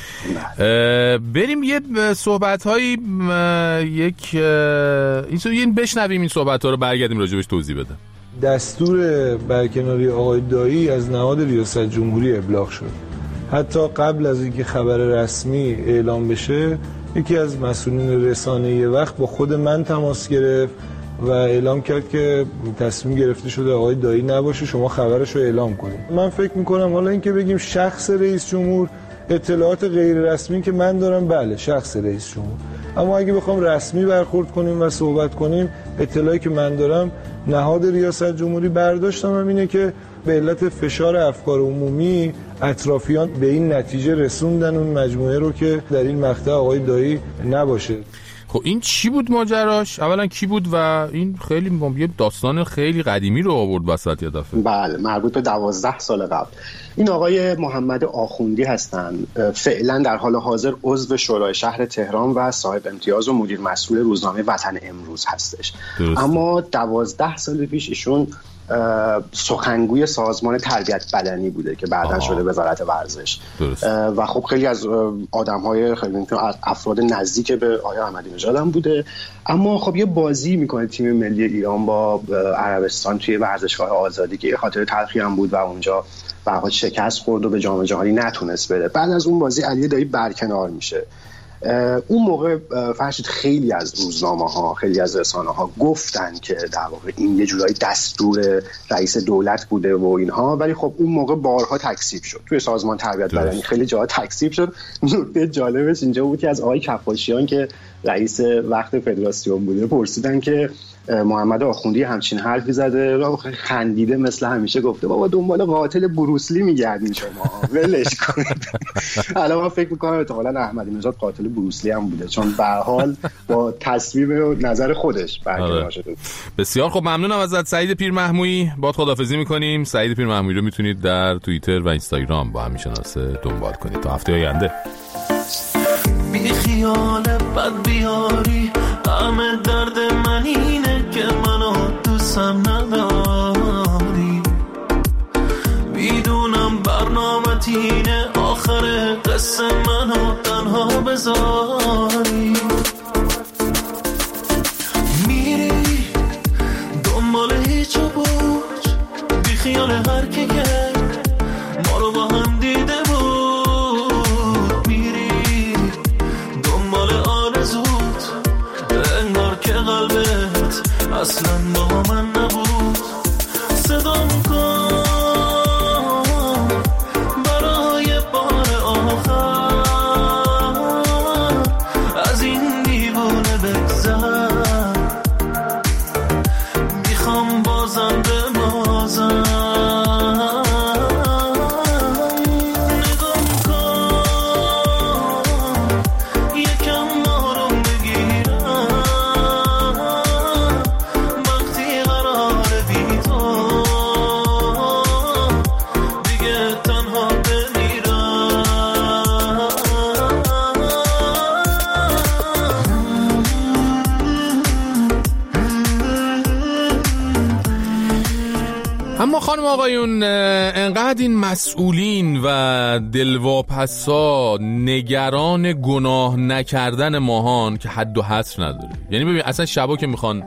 بریم یه صحبت هایی یک این بشنویم، این صحبت ها رو برگردیم راجبش توضیح بده. دستور برکناری آقای دایی از نهاد ریاست جمهوری ابلاغ شد. حتی قبل از اینکه خبر رسمی اعلام بشه، یکی از مسئولین رسانه‌ای وقت با خود من تماس گرفت و اعلام کرد که تصمیم گرفته شده آقای دایی نباشه، شما خبرش رو اعلام کنید. من فکر میکنم حالا اینکه بگیم شخص رئیس جمهور، اطلاعات غیر رسمی که من دارم بله شخص رئیس جمهور، اما اگه بخوام رسمی برخورد کنیم و صحبت کنیم، اطلاعی که من دارم نهاد ریاست جمهوری برداشتم هم اینه که به علت فشار افکار عمومی اطرافیان به این نتیجه رسوندن اون مجموعه رو که در این مقطع آقای دایی نباشه. خب این چی بود ماجراش؟ اولا کی بود و این خیلی یه داستان خیلی قدیمی رو آورد وسط یه دفعه. بله، مربوط به دوازده سال قبل. این آقای محمد آخوندی هستن، فعلا در حال حاضر عضو شورای شهر تهران و صاحب امتیاز و مدیر مسئول روزنامه وطن امروز هستش. درسته. اما دوازده سال پیش ایشون سخنگوی سازمان تربیت بدنی بوده که بعداً شده وزارت ورزش. و خب خیلی از آدم‌های خیلی افراد نزدیک به آقای احمدی نژاد هم بوده. اما خب یه بازی میکنه تیم ملی ایران با عربستان توی ورزشگاه آزادی که یه خاطر تلخی هم بود و اونجا به حال شکست خورد و به جام جهانی نتونست بره. بعد از اون بازی علی دایی برکنار میشه. اون موقع فرشید خیلی از روزنامه‌ها، خیلی از رسانه‌ها گفتن که در واقع این یه جورایی دستور رئیس دولت بوده و اینها، ولی خب اون موقع بارها تکذیب شد توی سازمان تربیت بدنی، خیلی جاها تکذیب شد. نکته جالبش اینجا بود که از آقای کفاشیان که رئیس وقت فدراسیون بوده پرسیدن که محمد آخوندی همچین حرفی زده و خندیده مثل همیشه گفته بابا دنبال قاتل بروسلی میگردین شما، ولش کنید. الان من فکر میکنم احتمالاً احمدی نژاد قاتل بروسلی هم بوده، چون به هر حال با تصویب نظر خودش برکنار شده. بسیار خب، ممنونم ازت سعید پیرمحمویی. با خداحافظی میکنیم. سعید پیرمحمویی رو میتونید در توییتر و اینستاگرام با همین شناسه دنبال کنید. تا هفته آینده. بی خیال بد بیاری، همه درد من اینه که منو دوستم نداری. میدونم برنامه اینه آخر قصه منو تنها بذاری. میری دنبال هیچ و بوج، بی خیال هر کی که ما رو با هم دیده بود. میری دنبال آرزوت، انگار که قلبت اصلا با من نبود. صدام کن برای بار آخر، اما خانم آقایون، انقدر این مسئولین و دلواپسا نگران گناه نکردن ماهان که حد و حصر نداره. یعنی ببین اصلا شبا که میخوان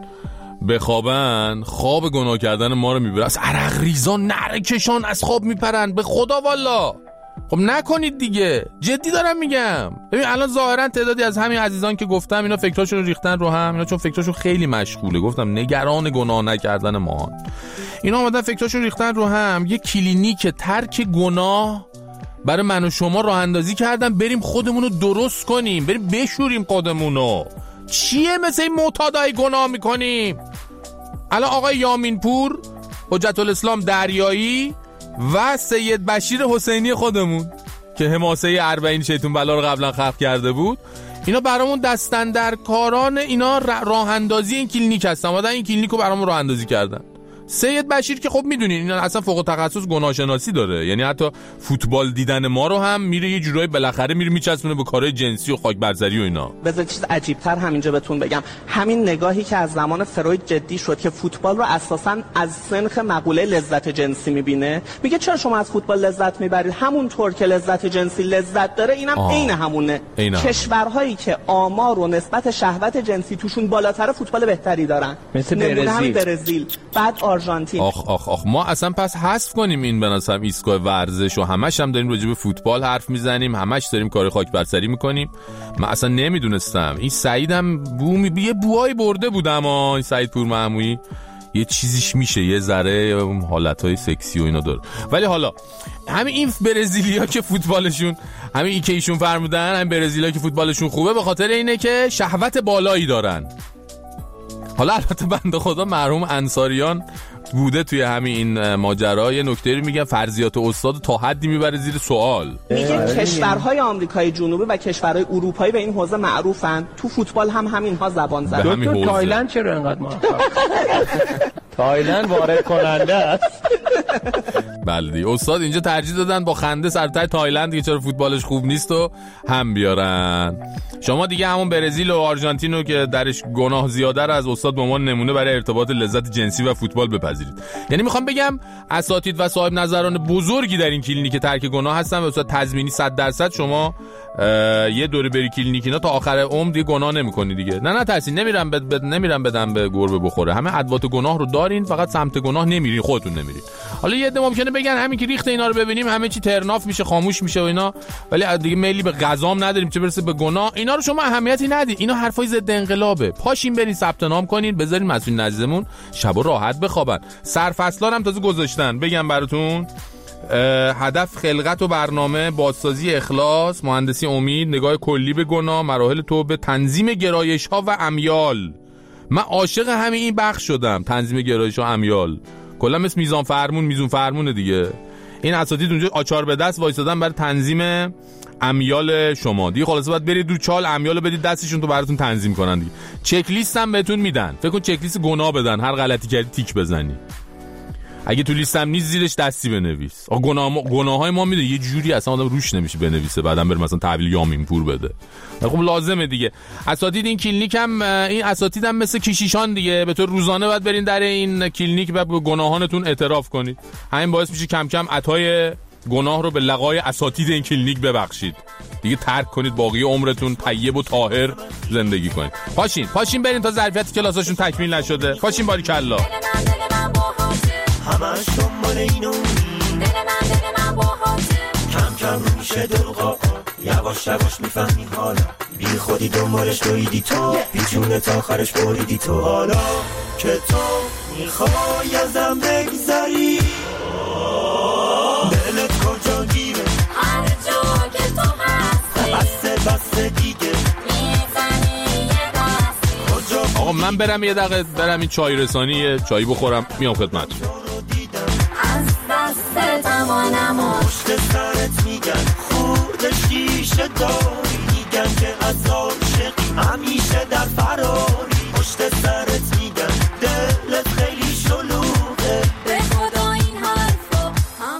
بخوابن خواب گناه کردن ما رو میبره، از عرق ریزان نره کشان از خواب میپرن. به خدا والا خب نکنید دیگه، جدی دارم میگم. ببین الان ظاهرا تعدادی از همین عزیزان که گفتم اینا فکراشون رو ریختن رو هم، اینا چون فکراشون خیلی مشغوله، گفتم نگران گناه نکردن ماهان، اینا اومدن فکراشون ریختن رو هم، یه کلینیک ترک گناه برای من و شما راه اندازی کردن، بریم خودمونو درست کنیم، بریم بشوریم خودمونو. چیه مثل این معتادای گناه میکنیم؟ الان آقای یامین پور، حجت الاسلام دریایی و سید بشیر حسینی خودمون که حماسه اربعین شیطون بلا رو قبلا خلق کرده بود، اینا برامون دستن در کاران اینا راه اندازی این کلینیک هستن، اومدن این کلینیک رو برامون راه اندازی کردن. سید بشیر که خب میدونین اینا اصلا فوق تخصص گناه شناسی داره، یعنی حتی فوتبال دیدن ما رو هم میره یه جورایی بالاخره میره میچسبونه به کارهای جنسی و خاک برزری و اینا. بذار چیز عجیب‌تر همینجا بهتون بگم، همین نگاهی که از زمان فروید جدی شد که فوتبال رو اساساً از سنخ مقوله لذت جنسی میبینه، میگه چرا شما از فوتبال لذت میبرید؟ همونطور که لذت جنسی لذت داره اینم عین همونه. اینا. کشورهایی که آمار و نسبت شهوت جنسی توشون بالاتر فوتبال بهتری دارن، مثل برزیل. برزیل بعد آرژانتین. آخ آخ آخ ما اصلا پس حذف کنیم این بناسم ایستگاه ورزش و همش هم داریم راجع به فوتبال حرف میزنیم، همش داریم کار خاک برسری میکنیم. من اصلا نمیدونستم این سعیدم بو می یه بوای برده بود، اما این سعید پورمحمودی یه چیزیش میشه، یه ذره حالتهای سکسی و اینا داره. ولی حالا همین این برزیلیا که فوتبالشون همین ای که ایشون فرمودن، همین برزیلیا که فوتبالشون خوبه به خاطر اینه که شهوت بالایی دارن. حالا البته بنده خدا مرحوم انصاریان بوده توی همین این ماجرا، یه نکته رو میگن فرضیات استاد تا حدی میبره زیر سوال. میگه کشورهای آمریکای جنوبی و کشورهای اروپایی به این حوزه معروفن، تو فوتبال هم همینها زبان زدن. دکتر تایلند چرا انقدر موفق؟ تایلند وارد کننده است. بله استاد اینجا ترجیح دادن با خنده سرتای تایلند که چرا فوتبالش خوب نیست و هم بیارن. شما دیگه همون برزیل و آرژانتین رو که درش گناه زیاده رو از استاد به عنوان نمونه برای ارتباط لذت جنسی و فوتبال بپذیرید. یعنی میخوام بگم اساتید و صاحب نظران بزرگی در این کلینیک ترک گناه هستن و استاد تضمینی صد درصد شما یه دوره بری کلینیک اینا تا آخر عمر دیگه گناه نمی‌کنی دیگه. نه نه ترسین، نمیرم بد بد نمیرم بدم به گربه بخوره. همه ادوات گناه رو دارین، فقط سمت گناه نمیرین، خودتون نمیرین. حالا یه عده ممکنه بگن همین که ریخت اینا رو ببینیم همه چی ترناف میشه، خاموش میشه و اینا، ولی دیگه میلی به غذام نداریم چه برسه به گناه. اینا رو شما اهمیتی ندید، اینا حرفای ضد انقلابه. پاشین برین ثبت نام کنین، بذارین مسئولین عزیزمون شبا راحت بخوابن. سرفصلان هم تازه گذاشتن، بگم براتون هدف خلقت و برنامه، بازسازی اخلاص، مهندسی امید، نگاه کلی به گناه، مراحل توبه، تنظیم گرایش ها و امیال. من عاشق همین این بخش شدم، تنظیم گرایش ها و امیال. کلا مثل میزان فرمون میزون فرمونه دیگه. این اساتید اونجا آچار به دست وایسادن برای تنظیم امیال شما دیگه. خلاصه باید برید دو چال امیالو بدید دستشون تو براتون تنظیم کنن دیگه. چک لیست هم بهتون میدن، فکر کن چک لیست گناه بدن، هر غلطی کردی تیک بزنی. اگه تو لیستم نیست زیرش دستی بنویس. آقا گناه گناههای ما میده یه جوری اصلا آدم روش نمیشه بنویسه، بعدم بره مثلا تحویل یامین پور بده. خب لازمه دیگه. اساتید این کلینیک هم این اساتید هم مثل کشیشان دیگه، به طور روزانه باید برین در این کلینیک و به گناهانتون اعتراف کنید. همین باعث میشه کم کم عطای گناه رو به لقای اساتید این کلینیک ببخشید. دیگه ترک کنید، باقی عمرتون طیب و طاهر زندگی کنید. پاشین پاشین برین تا ظرفیت کلاساشون تکمیل نشده. پاشین باریکلا. همش دنبال اینو دل من دل من باهاته، کم کم رو میشه دلقا، یواش یواش میفهمی حالا، بی خودی دنبالش دویدی تو، پیچونه تا آخرش بریدی تو. حالا که تو میخوای ازم بگذری، دلت کجا گیره، هر جا که تو هستی، بسه بسه دیگه میزنی یه دستی کجا. آقا من برم یه دقیقه برم این چای رسانی یه چایی بخورم، میام خدمت. پشت سرت میگن خورد شیشه داری، میگن که از عاشقی همیشه در فراری، پشت سرت میگن دلت خیلی شلوغه، به خدا این حرفا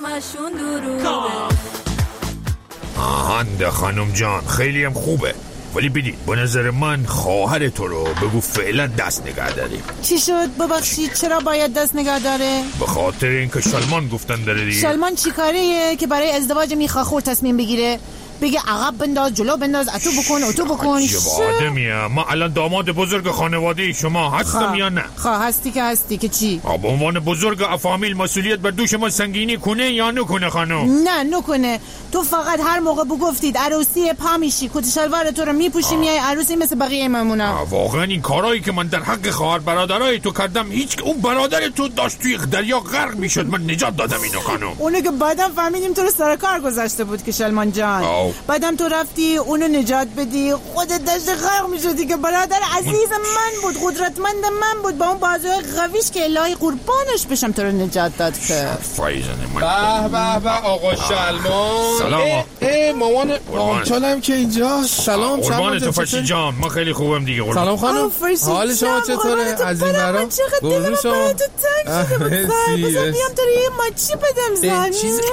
همشون دروغه. آهان ده خانم جان خیلی هم خوبه، ولی بدید به نظر من خواهر تو رو بگو فعلا دست نگه داریم. چی شد ببخشید چرا باید دست نگه داره؟ به خاطر اینکه شلمان گفتن داره دیگه. شلمان چی کاریه که برای ازدواج میخواخور تصمیم بگیره؟ بگه عقب بنداز جلو بنداز اتو بکن اتو بکن. عجب آدمیه. ما الان داماد بزرگ خانواده شما هستم خواه. یا نه؟ خواه هستی که هستی که چی؟ به عنوان بزرگ افامیل مسئولیت بر دوش ما سنگینی کنه یا نکنه خانم؟ نه نکنه. تو فقط هر موقع بگفتید عروسی پا میشی کت شلوار تو رو میپوشی میای عروسی مثل بقیه مامونا. واقعا این کارایی که من در حق خواهر برادرای تو کردم هیچ اون برادر تو داشت توی دریا غرق میشد من نجات دادم اینو خانم. اونو که بعدم فهمیدیم تو رو سر کار گذاشته بود که شلمان جان. آو. بعدم تو رفتی اونو نجات بدی خودت داشت غرق میشدی که برادر عزیز من بود قدرتمند من بود با اون بازوی قویش که الهی قربانش بشم تو رو نجات داد که فایزن من به به به آقا شلمان. سلام. ای مامان آمچالم که اینجا. سلام قربان تو فرشید جان ما خیلی خوبم دیگه قربان. سلام خانم حال شما چطوره از این برا؟ من چقدر دلم برای تو تنگ شده بود بذار بیام تو رو یه ماچی بدم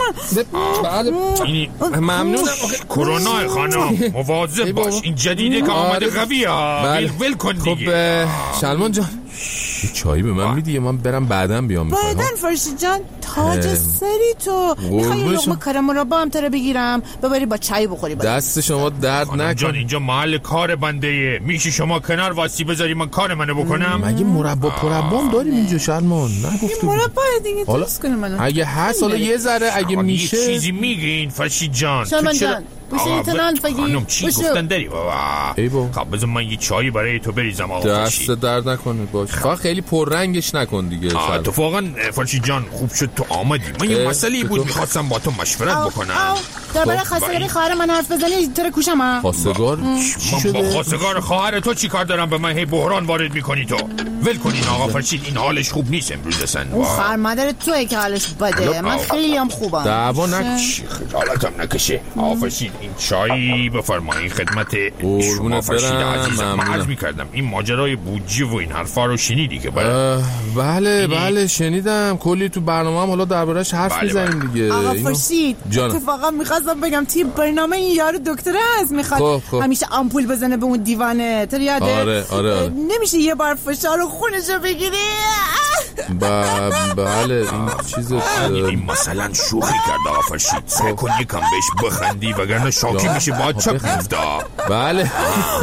زن. اینی ممنونم. کرونا خانم مواظب باش این جدیده که آمده قویه ول ول کن دیگه. خب شلمان جان چایی به من میدی من برم بعدم بیام میخوای؟ بعدن فرشید جان تاج سری تو میخوای یه لقمه کرم مربا هم تره بگیرم ببری با چای بخوری باید. دست شما درد نکن جان اینجا محل کار بنده میشه شما کنار واسی بذاری من کار منو بکنم؟ مگه مربا پربام داریم اینجا شلمان نگفتم این مربا دیگه درست کنه منو اگه هست حالا یه ذره اگه میشه یه چیزی میگین فرشید جان شلمان جان بوشه ایتنان فگی خانم چی گفتن داری بابا؟ خب بذار من یه چایی برای تو بریزم آقا دست درد نکنه باش فقط خیلی پررنگش نکن دیگه. اتفاقا فرشید جان خوب شد تو آمدی من یه مسئله بود میخواستم با تو مشورت بکنم. درباره خواستگاری خواهر من حرف بزنی تر کوشم ها. خواستگار من با خواستگار خواهر تو چی کار دارم به من هی بحران وارد میکنی تو؟ ول کنین آقا فرشید این حالش خوب نیست امروز اصلا. اون خواهر مادر توئه که حالش بده من خیلی هم خوبم. دعوا نکن خجالتم نکشه. آقا فرشید این چای بفرمایید خدمت شما فرشید عزیزم. من عرض میکردم این ماجرای بودجه و این حرفا رو شنیدی که بله بله بله شنیدم کلی تو برنامه هم حالا دربارش حرف میزنیم دیگه. آقا فرشید اتفاقا میخواستم بگم تیم برنامه این یارو دکتر هست میخواد همیشه آمپول بزنه به اون دیوانه تو یاده؟ آره آره, آره. نمیشه یه بار فشار خونشو بگیری؟ بله این چیز این مثلا شوخی کرد آقا فرشید سعی کن یکم بهش بخندی وگرنه شاکی میشه باید چپ میفتا. بله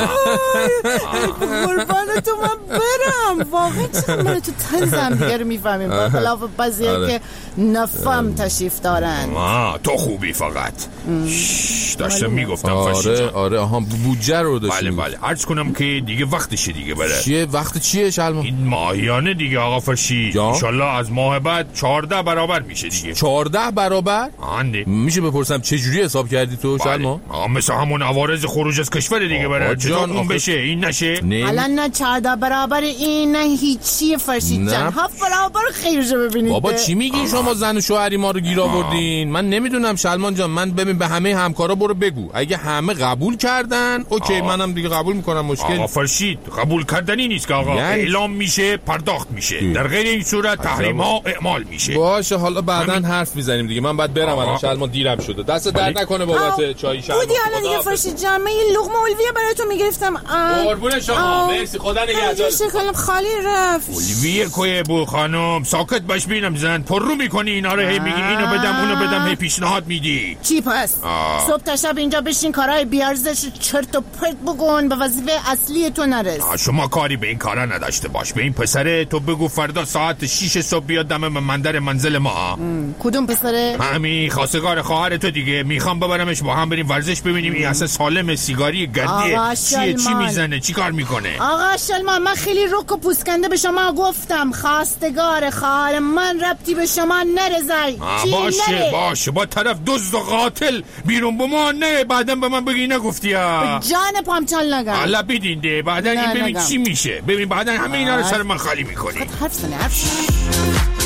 قربان تو من برم واقعا چقدر من تو تنزم دیگه رو میفهمیم با خلاف بعضیه که نفهم تشریف دارن. تو خوبی فقط داشتم میگفتم آره آره آها بودجه رو داشتیم. بله بله عرض کنم که دیگه وقتشه دیگه بره. چیه وقت چیه شلمان؟ این ماهیانه دیگه آقا فرشید انشالله از ماه بعد چهارده برابر میشه دیگه. چهارده برابر؟ آنده میشه بپرسم چه جوری حساب کردی تو شلمان؟ مثل همون عوارض خروج از کشور دیگه بره. چطور اون بشه این نشه؟ الان نه چهارده برابر این نه هیچی فرشید جان هفت برابر خیرشو ببینید. بابا چی میگین شما زن و شوهری ما رو گیر آوردین؟ من نمیدونم شلمان جان من ببین به همه همکارا برو بگو اگه همه قبول کردن اوکی منم دیگه قبول میکنم مشکل. آقا فرشید قبول کردنی نیست که آقا یعنی... اعلام میشه پرداخت میشه در غیر این صورت تحریم ها اعمال میشه. باشه حالا بعداً همین... حرف میزنیم دیگه من بعد برم الان شلمان دیرم شده دست درد نکنه بابت چای شلمان. بودی حالا دیگه فرشید جان من یه لقمه الویه براتون میگرفتم. قربون شما مرسی خدا نگهدار. شکلم خالی رفت. الویه کوی بو خانم ساکت باش ببینم زن پر رو میکنی اینا رو هی میگی اینو بدم اونو بدم هی پیشنهاد میدی. چی پس صبح تا شب اینجا بشین کارهای بیارزش چرت و پرت بگون به وظیفه اصلی تو نرس. شما کاری به این کارا نداشته باش. به این پسره تو بگو فردا ساعت شیش صبح بیاد دم منظر منزل ما. کدوم پسره؟ همین خواستگار خواهر تو دیگه. میخوام ببرمش با هم بریم ورزش ببینیم این اصلا سالم سیگاری گردیه چیه چی میزنه چی کار میکنه. آقا شلمان من خیلی رک و پوسکنده به شما گفتم خواستگار خواهر من ربطی به شما نرزای. باشه نره. باشه با طرف دزد و قاتل بیرون به ما نه بعداً به من بگی نگفتی ها. جان پامچال نگم. حالا بدین ده بعداً این ببین چی میشه. ببین بعداً همه اینا رو سر من خالی میکنی. حرف زنه حرف